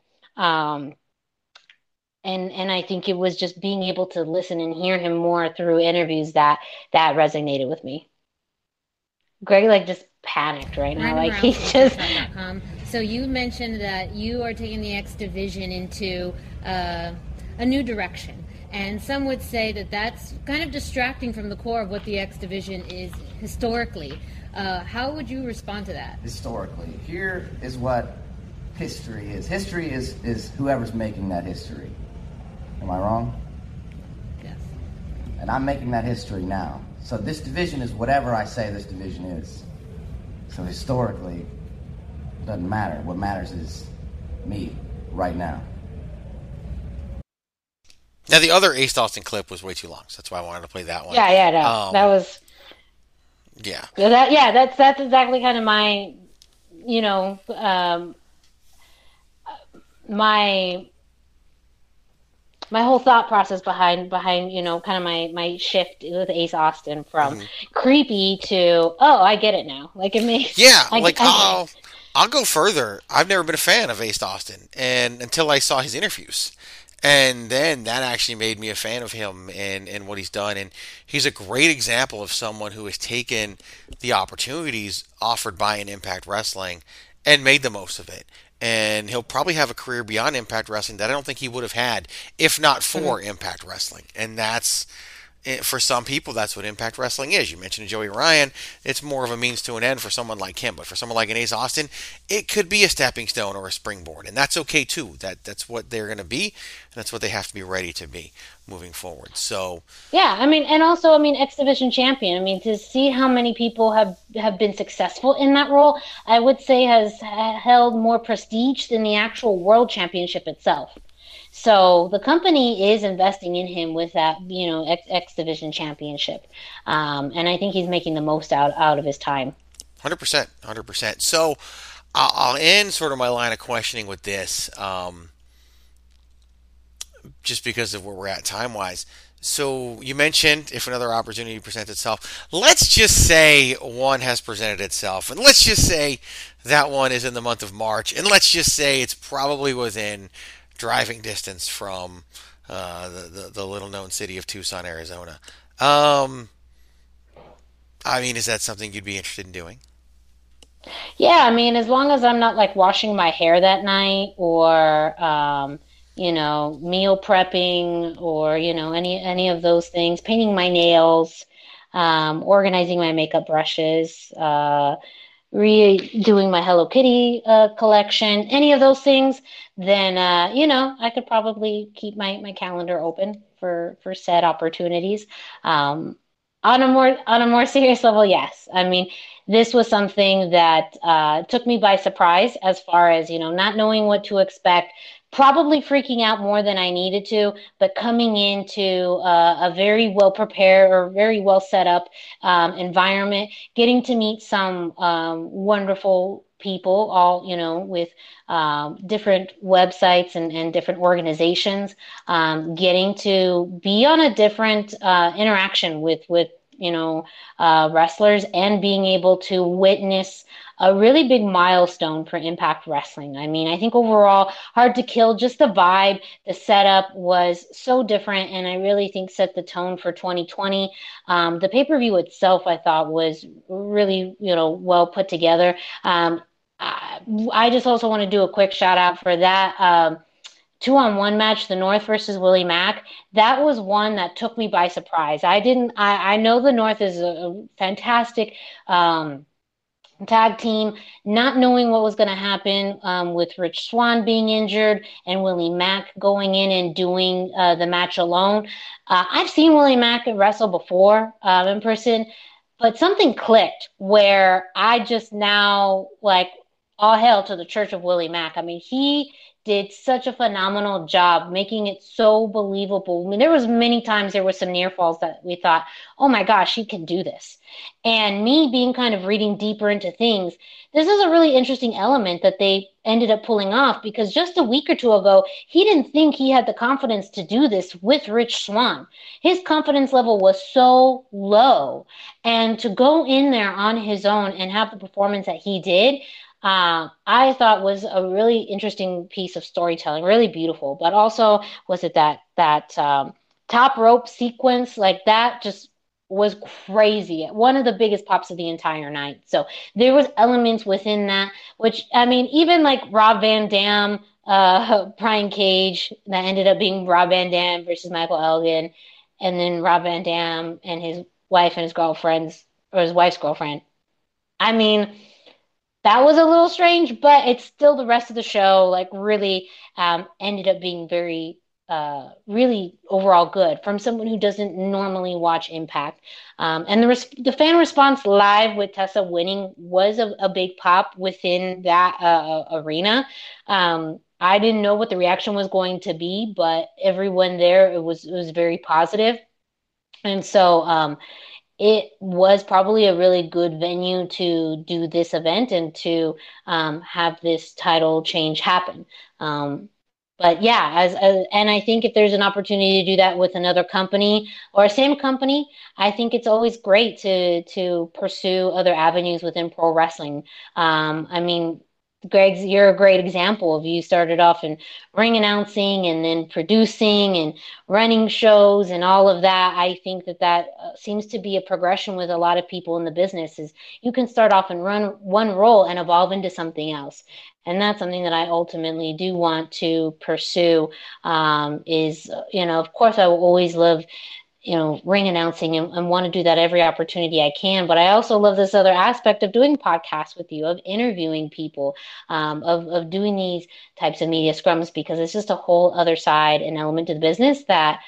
And I think it was just being able to listen and hear him more through interviews that resonated with me. Greg just panicked right now. Like he's just. So you mentioned that you are taking the X Division into a new direction, and some would say that that's kind of distracting from the core of what the X Division is historically. How would you respond to that? Historically, here is what history is. History is whoever's making that history. Am I wrong? Yes. And I'm making that history now. So this division is whatever I say this division is. So historically, Doesn't matter. What matters is me right now. Now, the other Ace Austin clip was way too long, so that's why I wanted to play that one. Yeah, no. That was... Yeah. That's exactly kind of my, my whole thought process behind kind of my shift with Ace Austin from creepy to, oh, I get it now. Like, it makes... Yeah, I'll go further. I've never been a fan of Ace Austin until I saw his interviews. And then that actually made me a fan of him and what he's done. And he's a great example of someone who has taken the opportunities offered by an Impact Wrestling and made the most of it. And he'll probably have a career beyond Impact Wrestling that I don't think he would have had if not for Impact Wrestling. And that's... For some people, that's what Impact Wrestling is. You mentioned Joey Ryan. It's more of a means to an end for someone like him. But for someone like an Ace Austin, it could be a stepping stone or a springboard. And that's okay, too. That's what they're going to be. And that's what they have to be ready to be moving forward. So, yeah, and also, X Division champion. To see how many people have been successful in that role, I would say has held more prestige than the actual World Championship itself. So the company is investing in him with that, X Division championship. And I think he's making the most out of his time. 100%. So I'll end sort of my line of questioning with this, just because of where we're at time-wise. So you mentioned if another opportunity presents itself. Let's just say one has presented itself. And let's just say that one is in the month of March. And let's just say it's probably within driving distance from the little-known city of Tucson, Arizona. Is that something you'd be interested in doing? Yeah, as long as I'm not, washing my hair that night or, meal prepping or, any of those things, painting my nails, organizing my makeup brushes, redoing my Hello Kitty collection, any of those things, then I could probably keep my calendar open for said opportunities. On a more serious level, yes. This was something that took me by surprise as far as not knowing what to expect, probably freaking out more than I needed to, but coming into a very well prepared or very well set up environment, getting to meet some wonderful people, all with different websites and different organizations, getting to be on a different interaction with wrestlers and being able to witness a really big milestone for Impact Wrestling. I think overall, Hard to Kill, just the vibe, the setup was so different, and I really think set the tone for 2020. The pay-per-view itself, I thought, was really, well put together. I just also want to do a quick shout out for that 2-on-1 match, the North versus Willie Mack. That was one that took me by surprise. I know the North is a fantastic tag team, not knowing what was going to happen with Rich Swann being injured and Willie Mack going in and doing the match alone. I've seen Willie Mack wrestle before in person, but something clicked where I just now, all hail to the Church of Willie Mack. He did such a phenomenal job making it so believable. There was many times there were some near falls that we thought, oh my gosh, he can do this. And me being kind of reading deeper into things, this is a really interesting element that they ended up pulling off, because just a week or two ago, he didn't think he had the confidence to do this with Rich Swann. His confidence level was so low. And to go in there on his own and have the performance that he did, I thought was a really interesting piece of storytelling, really beautiful. But also, was it that top rope sequence, that just was crazy. One of the biggest pops of the entire night. So there was elements within that, which, even Rob Van Dam, Brian Cage, that ended up being Rob Van Dam versus Michael Elgin, and then Rob Van Dam and his wife and his girlfriend's, or his wife's girlfriend. That was a little strange, but it's still the rest of the show, really ended up being very really overall good from someone who doesn't normally watch Impact. And the fan response live with Tessa winning was a big pop within that arena. I didn't know what the reaction was going to be, but everyone there, it was very positive. And so it was probably a really good venue to do this event and to have this title change happen. But yeah, and I think if there's an opportunity to do that with another company or a same company, I think it's always great to pursue other avenues within pro wrestling. I mean, Greg, you're a great example of you started off in ring announcing and then producing and running shows and all of that. I think that seems to be a progression with a lot of people in the business is you can start off and run one role and evolve into something else. And that's something that I ultimately do want to pursue is, of course, I will always love ring announcing and want to do that every opportunity I can. But I also love this other aspect of doing podcasts with you, of interviewing people, of doing these types of media scrums, because it's just a whole other side and element of the business that,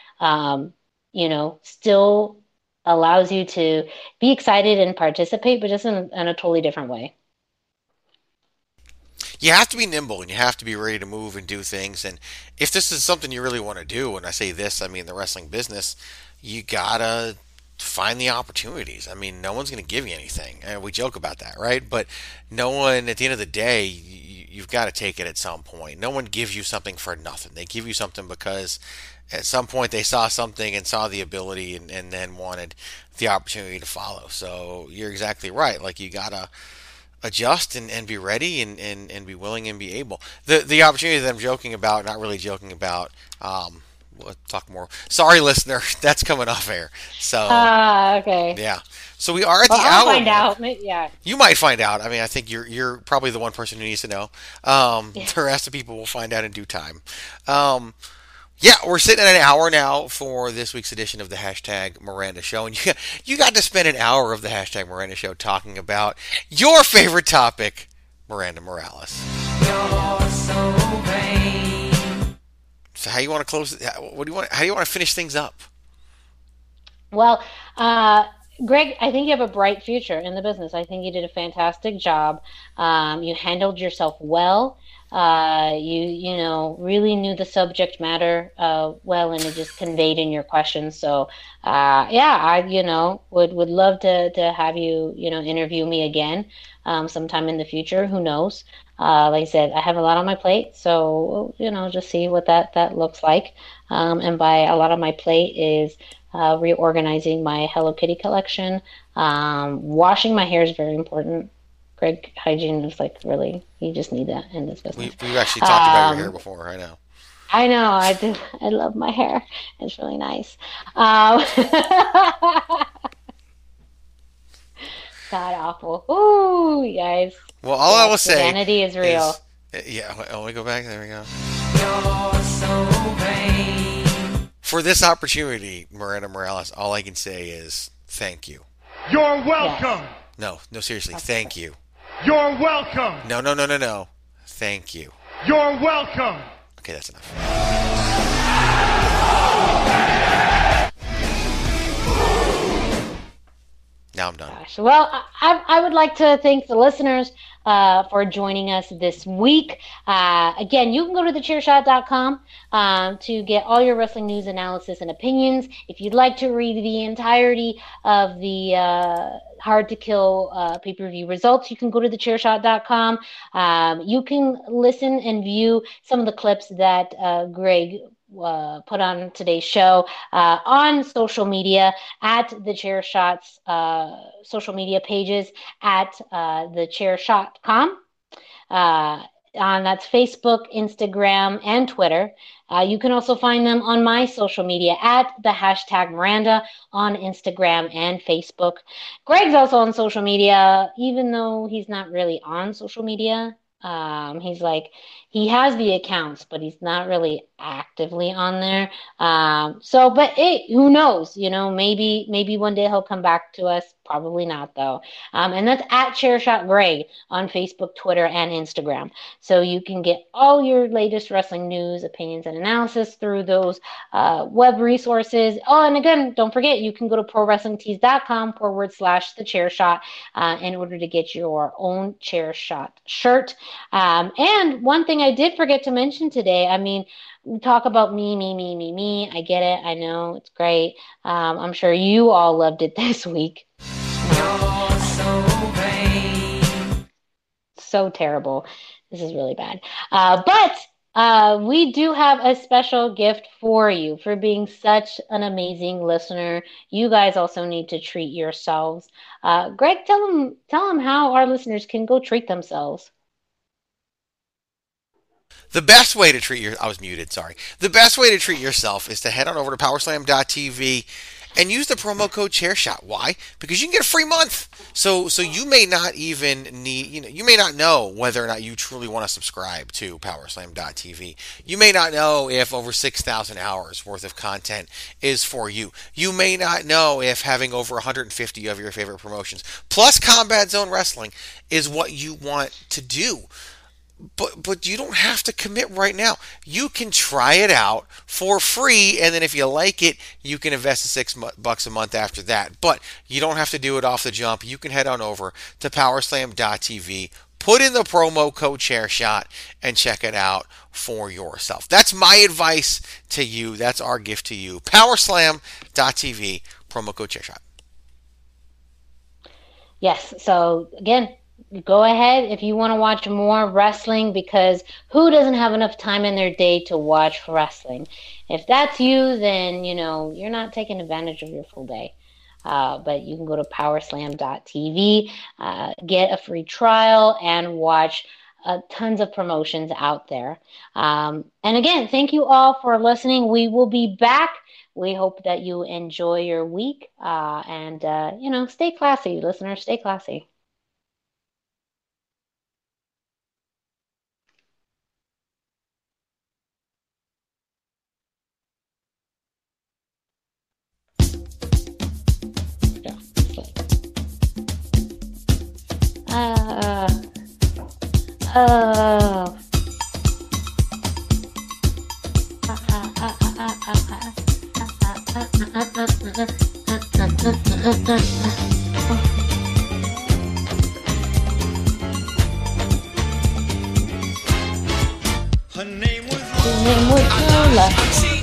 still allows you to be excited and participate, but just in a totally different way. You have to be nimble and you have to be ready to move and do things. And if this is something you really want to do, and I say this, I mean the wrestling business, you gotta find the opportunities. I mean, no one's going to give you anything. And we joke about that, right? But no one, at the end of the day, you've got to take it at some point. No one gives you something for nothing. They give you something because at some point they saw something and saw the ability and then wanted the opportunity to follow. So you're exactly right. Like, you got to adjust and be ready and be willing and be able. The opportunity that I'm joking about, not really joking about, we'll talk more. Sorry, listener, that's coming off air. So okay. Yeah. So we are at the hour. I'll find out. Yeah. You might find out. I mean, I think you're probably the one person who needs to know. The rest of people will find out in due time. Yeah, we're sitting at an hour now for this week's edition of the Hashtag Miranda Show. And you got to spend an hour of the Hashtag Miranda Show talking about your favorite topic, Miranda Morales. You're so vain. So how you want to close it? How do you want to finish things up? Well, Greg, I think you have a bright future in the business. I think you did a fantastic job. You handled yourself well. You really knew the subject matter well, and it just conveyed in your questions. So I would love to have you interview me again sometime in the future. Who knows? Like I said, I have a lot on my plate, so just see what that looks like. And by a lot on my plate is reorganizing my Hello Kitty collection. Washing my hair is very important. Greg, hygiene is really, you just need that in this business. We've actually talked about your hair before, I know. I know, I do. I love my hair. It's really nice. God awful. Ooh, you guys. Well, all I will say vanity is real. Let me go back. There we go. You're so vain. For this opportunity, Miranda Morales, all I can say is thank you. You're welcome. Yes. No, seriously, thank you. You're welcome. No. Thank you. You're welcome. Okay, that's enough. Now I'm done. Gosh. Well, I would like to thank the listeners for joining us this week. Again, you can go to thechairshot.com to get all your wrestling news, analysis, and opinions. If you'd like to read the entirety of the Hard to Kill pay-per-view results, you can go to thechairshot.com. You can listen and view some of the clips that Greg put on today's show on social media at the Chair Shots social media pages at thechairshot.com. That's Facebook, Instagram, and Twitter. You can also find them on my social media at the hashtag Miranda on Instagram and Facebook. Greg's also on social media, even though he's not really on social media. He has the accounts, but he's not really actively on there. But who knows? Maybe one day he'll come back to us Probably not, though. And that's at Chairshot Greg on Facebook, Twitter, and Instagram. So you can get all your latest wrestling news, opinions, and analysis through those web resources. Oh, and again, don't forget, you can go to ProWrestlingTees.com/TheChairShot in order to get your own Chairshot shirt. And one thing I did forget to mention today, I mean, we talk about me. I get it. I know. It's great. I'm sure you all loved it this week. So terrible. This is really bad. But we do have a special gift for you for being such an amazing listener. You guys also need to treat yourselves. Greg, tell them how our listeners can go treat themselves. The best way to treat The best way to treat yourself is to head on over to powerslam.tv and use the promo code ChairShot. Why? Because you can get a free month. So you may not even need, you may not know whether or not you truly want to subscribe to powerslam.tv. You may not know if over 6,000 hours worth of content is for you. You may not know if having over 150 of your favorite promotions plus Combat Zone Wrestling is what you want to do. But you don't have to commit right now. You can try it out for free, and then if you like it, you can invest the $6 a month after that. But you don't have to do it off the jump. You can head on over to powerslam.tv, put in the promo code ChairShot, and check it out for yourself. That's my advice to you. That's our gift to you. Powerslam.tv, promo code ChairShot. Yes, so again, go ahead if you want to watch more wrestling, because who doesn't have enough time in their day to watch wrestling? If that's you, then, you're not taking advantage of your full day. But you can go to powerslam.tv, get a free trial, and watch tons of promotions out there. And again, thank you all for listening. We will be back. We hope that you enjoy your week. And stay classy, listeners. Stay classy. Her name was Lola.